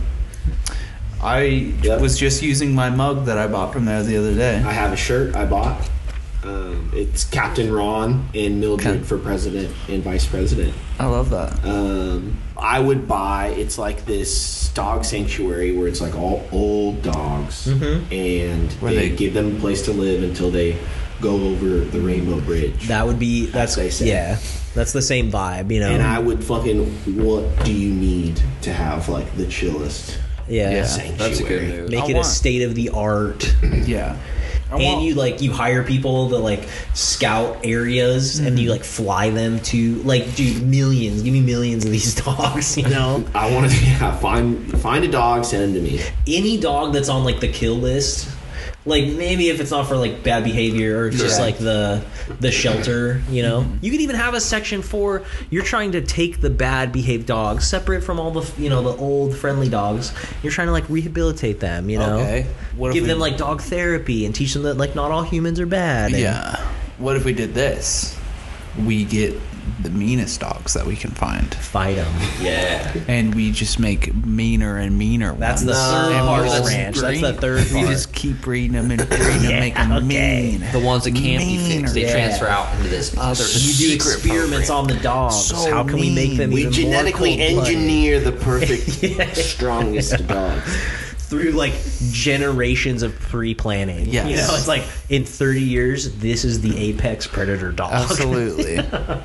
I Yep. was just using my mug that I bought from there the other day. I have a shirt I bought. Um, it's Captain Ron and Mildred Okay. for president and vice president. I love that. Um, I would buy. It's like this dog sanctuary where it's like all old dogs, and Where they, they- give them a place to live until they go over the Rainbow Bridge. That would be that's they say. yeah. That's the same vibe, you know. and I would fucking. What do you need to have like the chillest yeah. Yeah. sanctuary? That's a good move. Make I it want- a state of the art. Yeah. I And want- you like you hire people to like scout areas and you like fly them to like dude millions. Give me millions of these dogs, you know. I want to yeah, find find a dog, send them to me. Any dog that's on like the kill list, like maybe if it's not for like bad behavior or just Yeah. like the the shelter, you know. You could even have a section for you're trying to take the bad behaved dogs, separate from all the you know the old friendly dogs. You're trying to like rehabilitate them, you know. Okay. What if Give we- them like dog therapy and teach them that like not all humans are bad. and- Yeah. What if we did this? We get the meanest dogs that we can find, Fight them. Yeah. and we just make meaner and meaner That's the ones. third And part we of the just ranch. That's breed- the third We part. just keep breeding them and breeding them, Yeah, make them okay. mean. The ones that can't be Meaner. fixed, they Yeah. transfer out into this other You do secret experiments program. on the dogs. So How can we make them mean. We even genetically more cold-blooded? engineer the perfect, strongest dog. through like generations of pre-planning. Yes. You know, it's like in thirty years, this is the apex predator dog. Absolutely.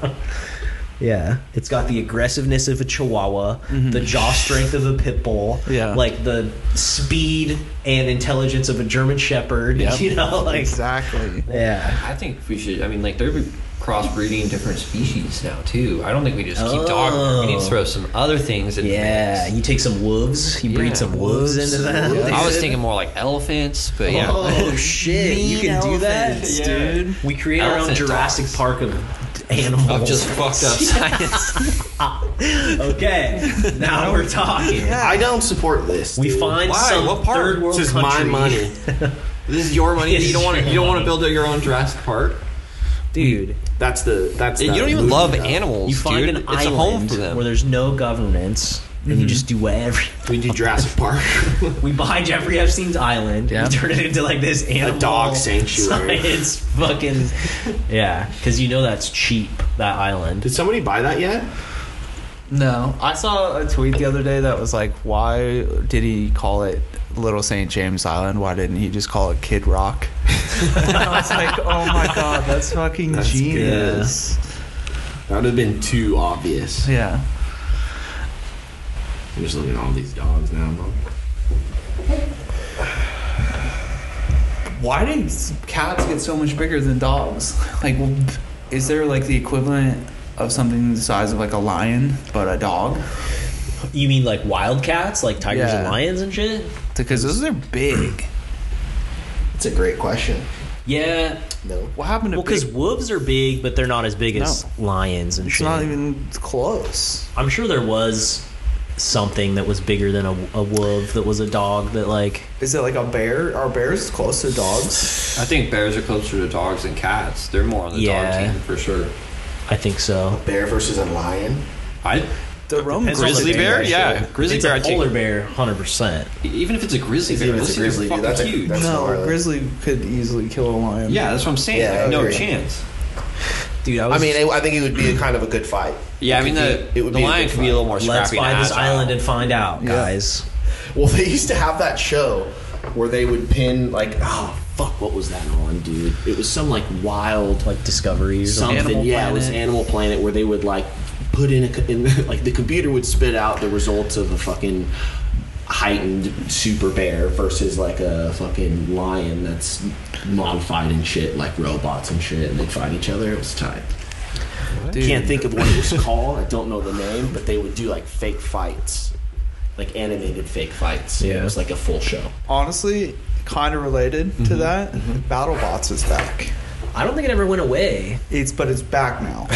Yeah. It's got the aggressiveness of a Chihuahua, the jaw strength of a pit bull, Yeah. like the speed and intelligence of a German Shepherd. Yep. You know, like Exactly. yeah. I think we should. I mean, like they're crossbreeding different species now too. I don't think we just keep Oh. dog. We need to throw some other things in. the Yeah, mix. you take some wolves, you breed Yeah, some wolves, wolves. into that. Yeah. I was dude. thinking more like elephants, but yeah. Oh shit! You can do that, elephants, Yeah. dude. We create our own Elephant Jurassic dogs. Park of animals. Of just fucked up science. Okay, now we're talking. I don't support this. We dude. find Why? some What part? third world This is country. my money. This is your money. You don't want to. It's You don't your want to build your own Jurassic Park. dude. That's the that's. And the you don't even movie love though. animals, You find dude. an It's island a home for them. where there's no governance, and you just do whatever. We do Jurassic Park. We buy Jeffrey Epstein's island. Yeah. We turn it into like this animal dog sanctuary. It's fucking yeah, because you know that's cheap. That island. Did somebody buy that yet? No, I saw a tweet the other day that was like, "Why did he call it Little Saint James Island? Why didn't he just call it Kid Rock?" And I was like, "Oh my god, that's fucking That's genius!" That would have been too obvious. Yeah. I'm just looking at all these dogs now. Why did cats get so much bigger than dogs? Like, well, is there like the equivalent of something the size of like a lion, but a dog? You mean like wildcats, like tigers Yeah. and lions and shit? Because those are big. It's a great question. Yeah. No. What happened to Well, because big? wolves are big, but they're not as big as No. lions and It's shit. not even close. I'm sure there was something that was bigger than a, a wolf that was a dog that like. Is it like a bear? Are bears close to dogs? I think bears are closer to dogs than cats. They're more on the Yeah. dog team for sure. I think so. Bear versus a lion. I The Roman Depends on the grizzly bear, bear, yeah, shit. grizzly It's bear. a I'd take- polar bear, hundred percent. even if it's a grizzly Even bear, if it's a those things are grizzly, dude, fucking that's a- huge. that's- No, gnarly. grizzly could easily kill a lion. Yeah, that's what I'm saying. Yeah, I no agree. chance. Dude, I was. I mean, it, I think it would be a kind of a good fight. Yeah, I mean the It would the be a lion good could be a fight. little more scrappy. let's buy and this agile. island and find out, Yeah. guys. Well, they used to have that show where they would pin like, Oh fuck! What was that on, dude? It was some like wild Like Discovery or something. something. Animal yeah, it was Planet. Animal Planet where they would like put in a co- in, like the computer would spit out the results of a fucking heightened super bear versus like a fucking lion that's modified and shit, like robots and shit, and they'd fight each other. It was tight. Dude. Can't think of what it was called. I don't know the name, but they would do like fake fights, like animated fake fights. Yeah. It was like a full show. Honestly, kind of related Mm-hmm. to that. BattleBots is back. I don't think it ever went away. It's but it's back now.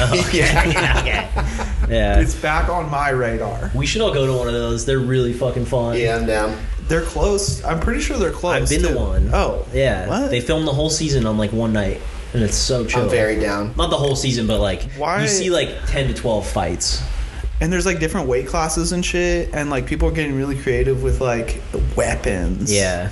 Yeah. It's back on my radar. We should all go to one of those. They're really fucking fun. yeah, I'm down. They're close. I'm pretty sure they're close. I've been too. to one. Oh, Yeah. What? They filmed the whole season on like one night, and it's so chill. I'm very down. Not the whole season, but like Why- you see like ten to twelve fights. And there's like different weight classes and shit, and like people are getting really creative with like the weapons. Yeah.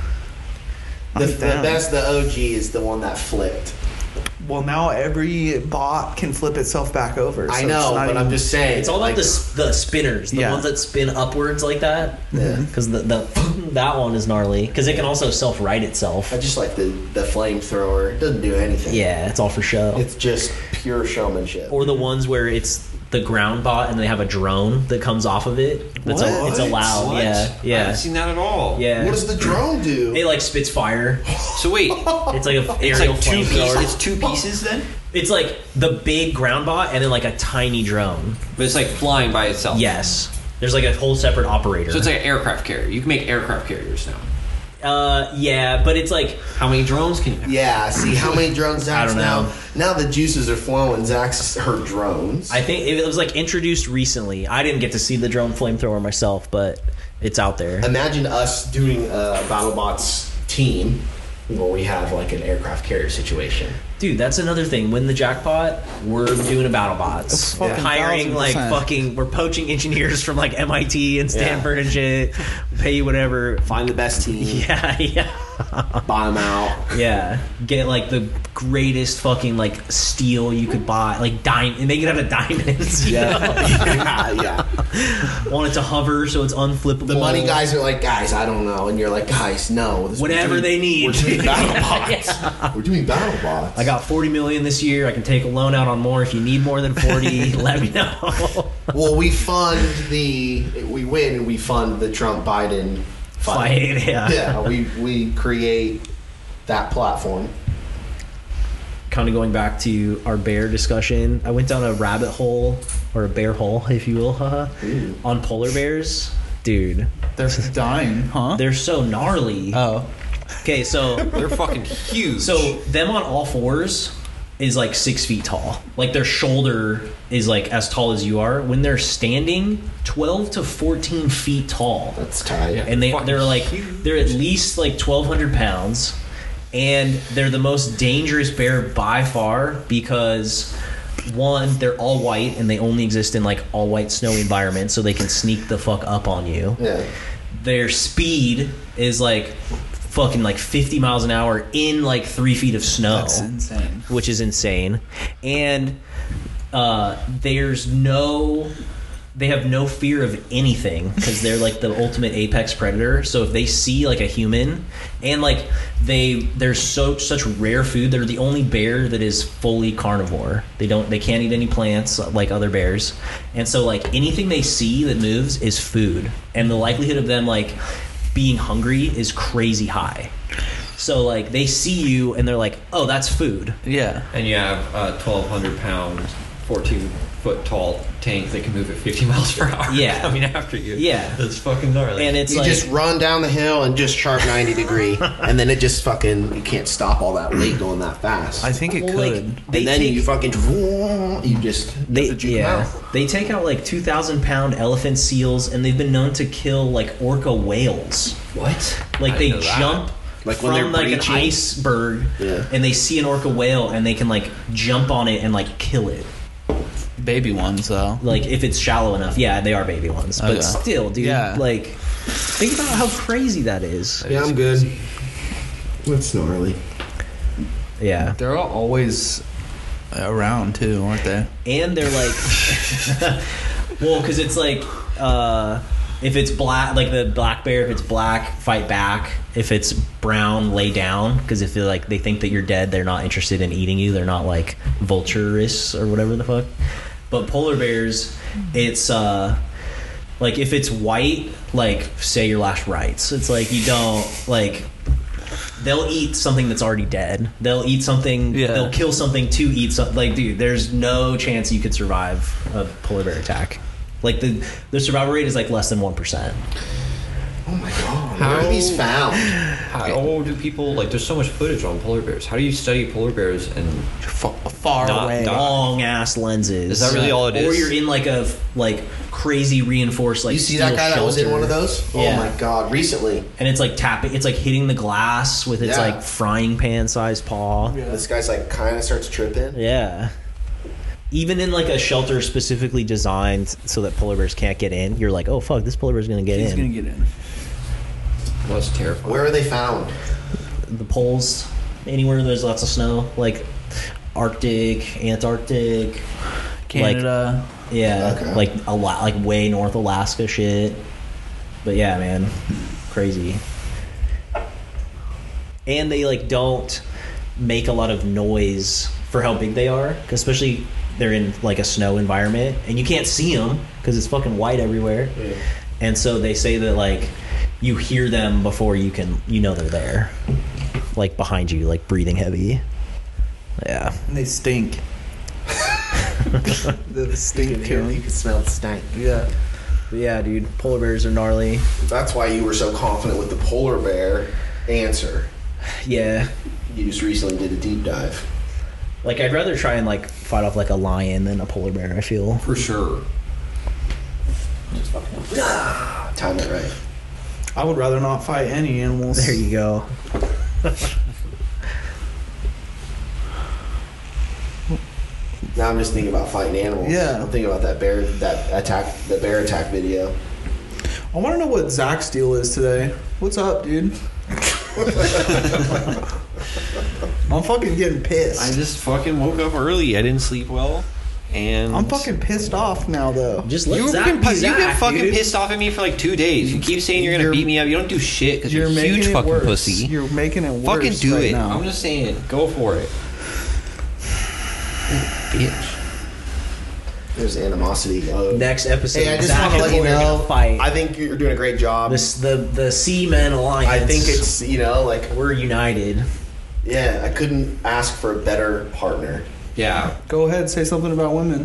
The, I'm the down. best, the O G is the one that flipped. Well, now every bot can flip itself back over. so I it's know, not but I'm even- just saying. It's all about like, the s- the spinners, the Yeah. ones that spin upwards like that. Yeah. Because the, the that one is gnarly. Because it can also self right itself. I just like the the flamethrower. It doesn't do anything. Yeah, it's all for show. It's just pure showmanship. Or the ones where it's the ground bot and they have a drone that comes off of it. That's a, What? it's allowed. What? Yeah, I yeah, haven't seen that at all. yeah. What does the drone do? It like spits fire. So wait, It's like a it's aerial like two pieces. flamethrower. It's two pieces then, It's like the big ground bot and then like a tiny drone. but it's like flying by itself. Yes. There's like a whole separate operator. So it's like an aircraft carrier. You can make aircraft carriers now. uh yeah, but it's like How many drones can you have? Yeah, see how many drones Zach's I don't know. now. Now the juices are flowing. Zach's her drones. I think it was like introduced recently. I didn't get to see the drone flamethrower myself, but it's out there. Imagine us doing a BattleBots team where we have like an aircraft carrier situation. Dude, that's another thing. Win the jackpot, we're doing a battle That's bots. fucking Hiring like thousand percent. fucking we're poaching engineers from like M I T and Stanford and shit. Pay you whatever. Find the best team, Yeah, yeah. buy them out. Yeah. Get like the greatest fucking like steel you could buy. Like diamond and make it out of diamonds. You know? yeah, yeah. Want it to hover so it's unflippable. The money guys are like, guys, I don't know, and you're like, guys, no. This, Whatever we're doing- they need. We're doing BattleBots. Yeah. We're doing BattleBots. I got forty million this year. I can take a loan out on more. If you need more than forty, let me know. Well, we fund the. We win, and we fund the Trump Biden fight. Fight, yeah. Yeah, we we create that platform. Kind of going back to our bear discussion, I went down a rabbit hole or a bear hole, if you will, haha, Ooh. on polar bears. Dude, They're dying, huh? they're so gnarly. oh. Okay, so They're fucking huge. so them on all fours is like six feet tall. Like their shoulder is like as tall as you are. When they're standing, twelve to fourteen feet tall. That's tight. Yeah. And they Fucking they're like huge. they're at least like twelve hundred pounds, and they're the most dangerous bear by far because one, they're all white and they only exist in like all white snowy environments, so they can sneak the fuck up on you. Yeah. Their speed is like fucking like fifty miles an hour in like three feet of snow, That's insane. which is insane. And uh, there's no, they have no fear of anything because they're like the ultimate apex predator. So if they see like a human, and like they, they're so such rare food. They're the only bear that is fully carnivore. They don't, they can't eat any plants like other bears, and so like anything they see that moves is food, and the likelihood of them like being hungry is crazy high. So like they see you and they're like, oh, that's food. Yeah. and you have a twelve hundred pound fourteen foot tall tank that can move at fifty miles per hour. Yeah. coming after you. Yeah. That's fucking gnarly. And it's You like just run down the hill and just sharp ninety degree, and then it just fucking you can't stop all that weight going that fast. I think it well, could. like, they and then take, you fucking you just they juke 'em yeah out. they take out like two thousand pound elephant seals, and they've been known to kill like orca whales. what? Like I they didn't know that. jump Like from when they're like breaching? an iceberg, Yeah. and they see an orca whale, and they can like jump on it and like kill it. Baby ones though. Like if it's shallow enough, yeah, they are baby ones, but Okay. still, dude, Yeah. like think about how crazy that is. Yeah, I'm good. That's gnarly. Yeah, They're all always around too, aren't they? and they're like, well, because it's like, uh, if it's black, like the black bear, if it's black, fight back. If it's brown, lay down. Because if they're like they think that you're dead, they're not interested in eating you. They're not like vulturists or whatever the fuck. But polar bears, it's uh, like if it's white, like say your last rites. It's like you don't like. They'll eat something that's already dead. They'll eat something. Yeah. They'll kill something to eat something. Like, dude, there's no chance you could survive a polar bear attack. Like the the survival rate is like less than one percent. Oh my god! How are these found? How do people like? There's so much footage on polar bears. How do you study polar bears? And Far, far Not away. die. Long ass lenses. Is that really all it Or is? you're in like a like crazy reinforced like. You see that steel guy that was in shelter. one of those? Yeah. Oh my god! Recently, And it's like tapping. It's like hitting the glass with its Yeah. like frying pan sized paw. this guy's like kind of starts tripping. Yeah. Even in like a shelter specifically designed so that polar bears can't get in, you're like, oh fuck, this polar bear's gonna get He's in. gonna get in. that's terrifying. Where are they found? The poles, anywhere there's lots of snow, like Arctic, Antarctic, Canada. like, yeah, Okay. like a lot, like way north Alaska shit. But yeah, man, crazy. And they like don't make a lot of noise for how big they are, 'cause especially they're in like a snow environment, and you can't see them because it's fucking white everywhere. Yeah. And so they say that like you hear them before you can, you know, they're there, like behind you, like breathing heavy. Yeah. And they stink. They're the stink You killing. can smell the stank. Yeah. But yeah, dude, polar bears are gnarly. That's why you were so confident with the polar bear answer. Yeah. You just recently did a deep dive. Like I'd rather try and like fight off like a lion than a polar bear, I feel. For sure. Just fucking ah, time it right. I would rather not fight any animals. There you go. Now I'm just thinking about fighting animals. Yeah. I'm thinking about that bear, that attack, the bear attack video. I want to know what Zach's deal is today. What's up, dude? I'm fucking getting pissed. I just fucking woke up early. I didn't sleep well, and I'm fucking pissed off now, though. Just let You've Zach been, be you've been Zach, fucking dude. pissed off at me for like two days. You keep saying you're gonna You're- beat me up. You don't do shit because you're, a making huge it fucking worse. pussy. You're making it worse. Fucking do right it. now. I'm just saying, go for it, bitch. There's animosity. Uh, Next episode. hey, I just Zach want to and let you Corey are know. gonna fight. I think you're doing a great job. this the the Seamen Alliance. I think it's you know like we're united. yeah. I couldn't ask for a better partner. Yeah, Go ahead, say something about women.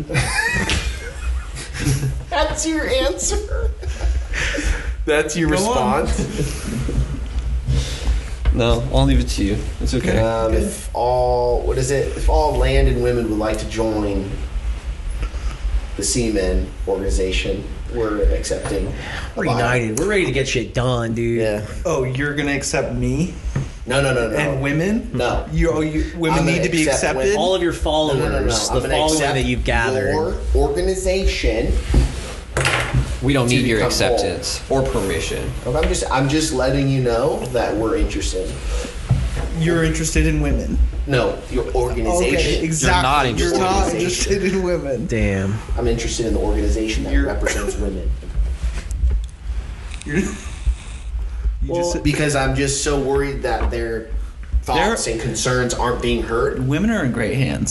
That's your answer. That's your Go on. response. no, I'll leave it to you. It's okay. Um, if all what is it? If all land and women would like to join the Seamen organization, we're accepting. We're a bio. united. We're ready to get shit done, dude. Yeah. Oh, you're gonna accept me No, no, no, no. and women? No. You, oh, you women I'm gonna need to be accept accepted. women. All of your No, followers, no, no, no. I'm the gonna following accept that you've gathered. Your organization. We don't to need your become acceptance or permission. I'm just, I'm just letting you know that we're interested. You're interested in women. No, your organization. Okay, exactly. not interested You're not in interested in women. Damn. I'm interested in the organization that You're- represents women. You're, you Well, just, Because I'm just so worried that their thoughts They're- and concerns aren't being heard. women are in great hands.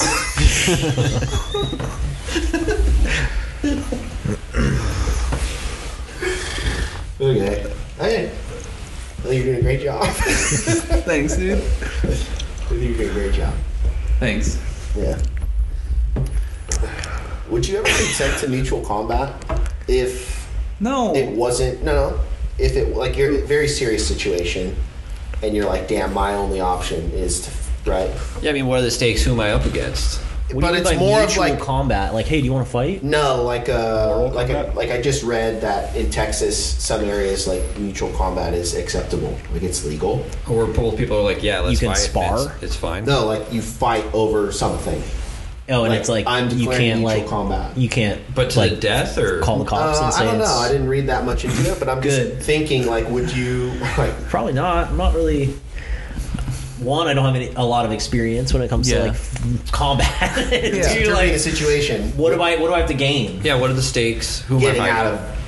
Okay. Hey, I think you're doing a great job. I Thanks, dude. think you're doing a great job. Thanks. Yeah. Would you ever consent to mutual combat if No. it wasn't? No, no. If it like you're in a very serious situation, and you're like, damn, my only option is to right. Yeah, I mean, what are the stakes? Who am I up against? What But do you it's mean by more of mutual like combat. Like, hey, do you want to fight? no, like uh, Moral like a, combat? like I just read that in Texas, some areas like mutual combat is acceptable, like it's legal. Or both people are like, yeah, let's You can fight. spar? It's, it's fine. No, like you fight over something. Oh, and Like, it's like I'm you declaring can't mutual like combat. you can't But to like the death or call the cops Uh, and say I don't know. it's I didn't read that much into it, but I'm Good. just thinking like, would you like? probably not. I'm not really. One, I don't have any, a lot of experience when it comes Yeah. to like f- combat. Yeah. Two, Determining like, a situation. what do I what do I have to gain? yeah, what are the stakes? Who am Getting I out fighting?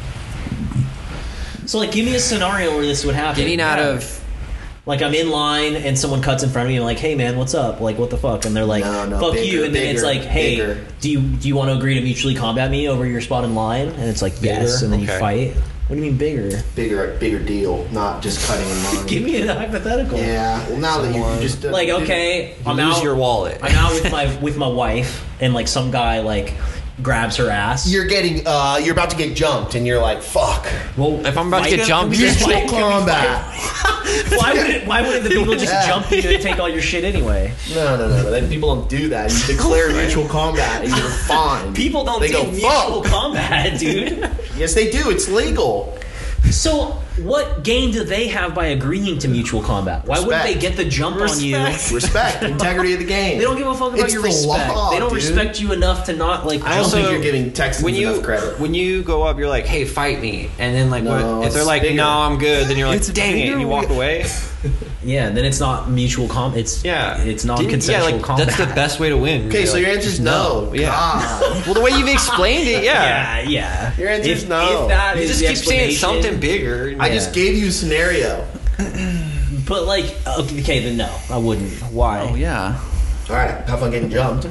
of So like, give me a scenario where this would happen. Getting out Yeah. of Like I'm in line and someone cuts in front of me. I'm like, hey man, what's up? Like what the fuck? And they're like, No, no, fuck bigger, you. And then it's bigger, like, hey, bigger. do you do you want to agree to mutually combat me over your spot in line? And it's like yes. Bigger? And then Okay. you fight. What do you mean bigger? bigger, bigger deal, not just cutting in line. Give me a hypothetical. Yeah. Well, now that you just uh, Like did- okay, you I'm lose out. your wallet. I'm out with my with my wife, and like some guy like grabs her ass. you're getting, uh, you're about to get jumped, and you're like, fuck. Well, if I'm about to Why get don't jumped, we just just Mutual fight? combat. why would it, why wouldn't the people just Yeah. jump you and take all your shit anyway? No, no, no, no. Then people don't do that. You declare mutual combat, and you're fine. People don't They do go, mutual fuck. combat, dude. Yes, they do. It's legal. So, what gain do they have by agreeing to mutual combat? Why wouldn't they Respect. get the jump on you? Respect, integrity of the game. They don't give a fuck about It's your the respect. law, they don't dude. respect you enough to not like. I don't jump think you. you're giving Texans when you enough credit. when you go up, you're like, "Hey, fight me," and then like, No, what, if they're it's like, bigger. "No, I'm good," then you're like, It's "Dang it!" bigger and you walk we- away. Yeah, then it's not mutual com. It's Yeah, it's non-consensual Yeah, like, combat. that's the best way to win. Okay, You're so like, your answer's no. Yeah. God. Well, the way you've explained it, yeah. Yeah, yeah. Your answer's if, no. If that You is just the keep saying explanation- something bigger. I just gave you a scenario. But like, okay, then no, I wouldn't. Why? Oh yeah. All right, have fun getting jumped.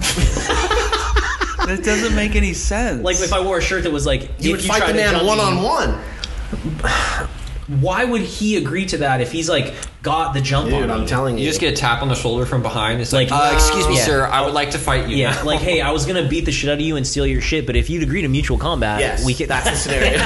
That doesn't make any sense. Like if I wore a shirt that was like, You if would fight try the to man jump one me- on one. Why would he agree to that if he's like got the jump Dude, on I'm me? telling you. You just get a tap on the shoulder from behind. It's like, Like, uh, excuse me, yeah. sir, I would like to fight you. Yeah, now." like hey, I was gonna beat the shit out of you and steal your shit, but if you'd agree to mutual combat, Yes, we could. that's the scenario.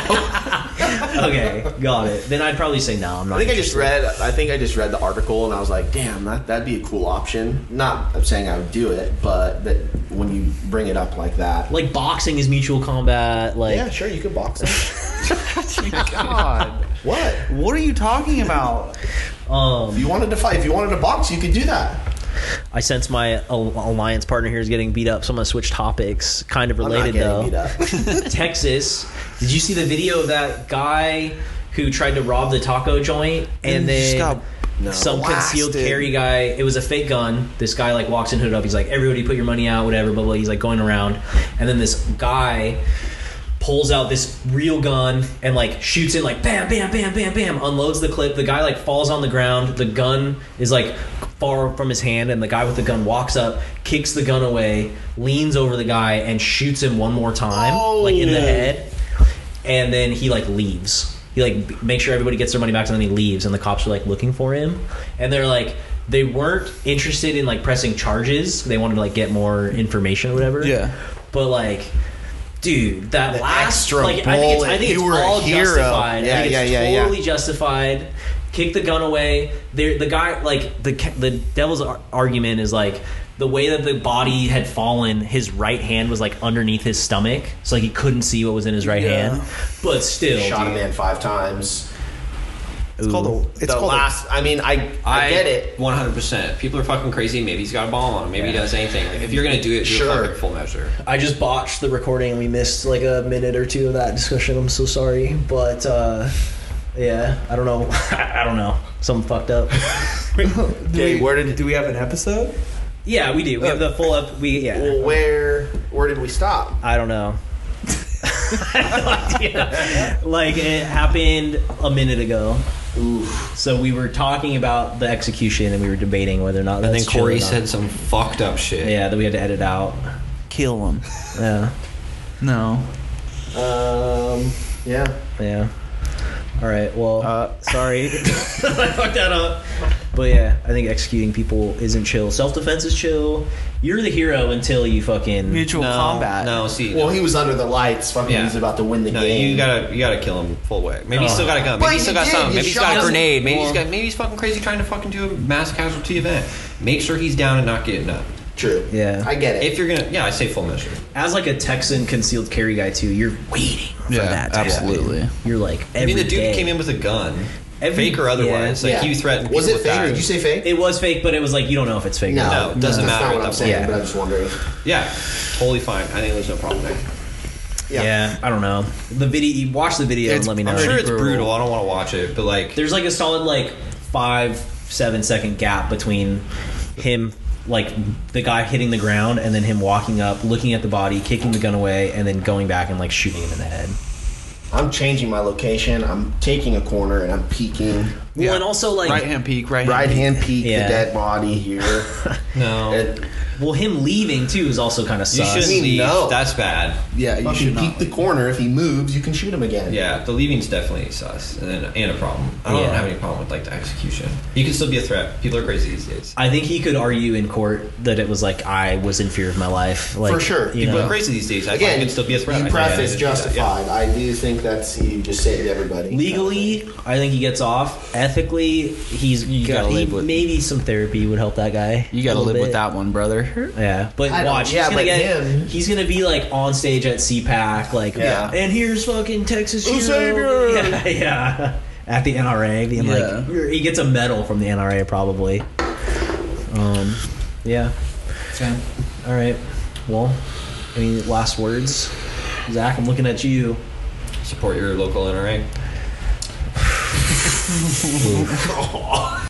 Okay, got it. Then I'd probably say no. I'm not. I think I just interested. read. I think I just read the article, and I was like, "Damn, that that'd be a cool option." Not I'm saying I would do it, but that when you bring it up like that, Like boxing is mutual combat. Like yeah, sure, you could box him. God, What? what are you talking about? um, If you wanted to fight, if you wanted to box, you could do that. I sense my al- alliance partner here is getting beat up, so I'm gonna switch topics. Kind of I'm not related getting though. beat up. Texas. Did you see the video of that guy who tried to rob the taco joint and He just then got No. some concealed blasted. carry guy? It was a fake gun. This guy like walks in hooded up. He's like, "Everybody, put your money out, whatever." Blah blah. He's like going around, and then this guy pulls out this real gun and like shoots it like bam bam bam bam bam, unloads the clip. The guy like falls on the ground. The gun is like far from his hand, and the guy with the gun walks up, kicks the gun away, leans over the guy and shoots him one more time, like in the head, and then he like leaves. He like b- makes sure everybody gets their money back, and then he leaves, and the cops are like looking for him, and they're like they weren't interested in like pressing charges. They wanted to like get more information or whatever. Yeah. But like, dude, that The last extra like I think it's I bullet. think You it's were a all hero. justified. Yeah, I think it's yeah, yeah, yeah. totally justified. Kick the gun away. There, the guy like the ca- the devil's ar- argument is like the way that the body had fallen. His right hand was like underneath his stomach, so like he couldn't see what was in his right Yeah. hand. But still, Shot a dude. man five times. It's called a. It's the called last. I mean, I I, get it. one hundred percent. People are fucking crazy. Maybe he's got a bomb on him. Maybe he does anything. Like, if you're going to do it, do Sure. it fucking full measure. I just botched the recording and we missed like a minute or two of that discussion. I'm so sorry, but uh, yeah, I don't know. I don't know. Something fucked up. Okay, where did Do we have an episode? Yeah, we do. We have the full up. We yeah. well, where where did we stop? I don't know. I have no idea. Like it happened a minute ago. Oof. So we were talking about the execution and we were debating whether or not. And then that's chill Corey or not. said some fucked up shit. Yeah, that we had to edit out. Kill him. Yeah, No. Um. Yeah. yeah. All right. Well, Uh, sorry. I fucked that up. But yeah, I think executing people isn't chill. Self defense is chill. You're the hero until you fucking Mutual no, combat. No, see. Well, no. he was under the lights. Fucking, Yeah. he's about to win the No, game. you gotta you gotta kill him full way. Maybe he's still got a gun. Maybe But he's still he got did. something. You Maybe he's shot got a him. grenade. Maybe he's Well- got maybe he's fucking crazy trying to fucking do a mass casualty event. Make sure he's down and not getting up. True. Yeah. I get it. If you're gonna, yeah, I say full measure. as like a Texan concealed carry guy too. You're waiting for Yeah, that. To happen. absolutely. You're like I every mean, the dude day. came in with a gun, Every- fake or otherwise. yeah. Like Yeah. he threatened people Was it with fake? that. Did you say fake? It was fake, but it was like you don't know if it's fake. no, or not. No, it doesn't that's matter not at what I'm that saying. point. But I'm just wondering. Yeah, totally fine. I think there's no problem there. Yeah. Yeah, I don't know. The video. You watch the video It's- and let me know. I'm sure it's brutal. brutal. I don't want to watch it, but like, There's like a solid like five seven second gap between him like the guy hitting the ground and then him walking up, looking at the body, kicking the gun away, and then going back and like shooting him in the head. I'm changing my location. I'm taking a corner and I'm peeking. Well, and also like right hand peek, right hand Right hand peek Yeah. the dead body here. no, And, well, him leaving too is also kind of you sus. shouldn't mean, leave. no. That's bad. Yeah, you you should can not. peek the corner. If he moves, you can shoot him again. Yeah, the leaving's definitely sus and then and a problem. I don't Yeah. have any problem with like the execution. He can still be a threat. People are crazy these days. I think he could argue in court that it was like I was in fear of my life. Like, For sure. you People know. are crazy these days. I Again, think he can still be a threat. you I think I preface did do that, justified. I do think that's you just saved everybody. Legally, I think he gets off. Ethically, he's You got gotta he, live with- maybe some therapy would help that guy. You got a to little live with bit. that one, brother. Yeah, but I don't- watch. yeah, he's gonna but get. him- He's gonna be like on stage at C PAC, like, Yeah. and here's fucking Texas Oh, hero. savior! Yeah, yeah. At the N R A, being Yeah. like, he gets a medal from the N R A probably. Um, yeah. All right. Well, any last words, Zach? I'm looking at you. Support your local N R A.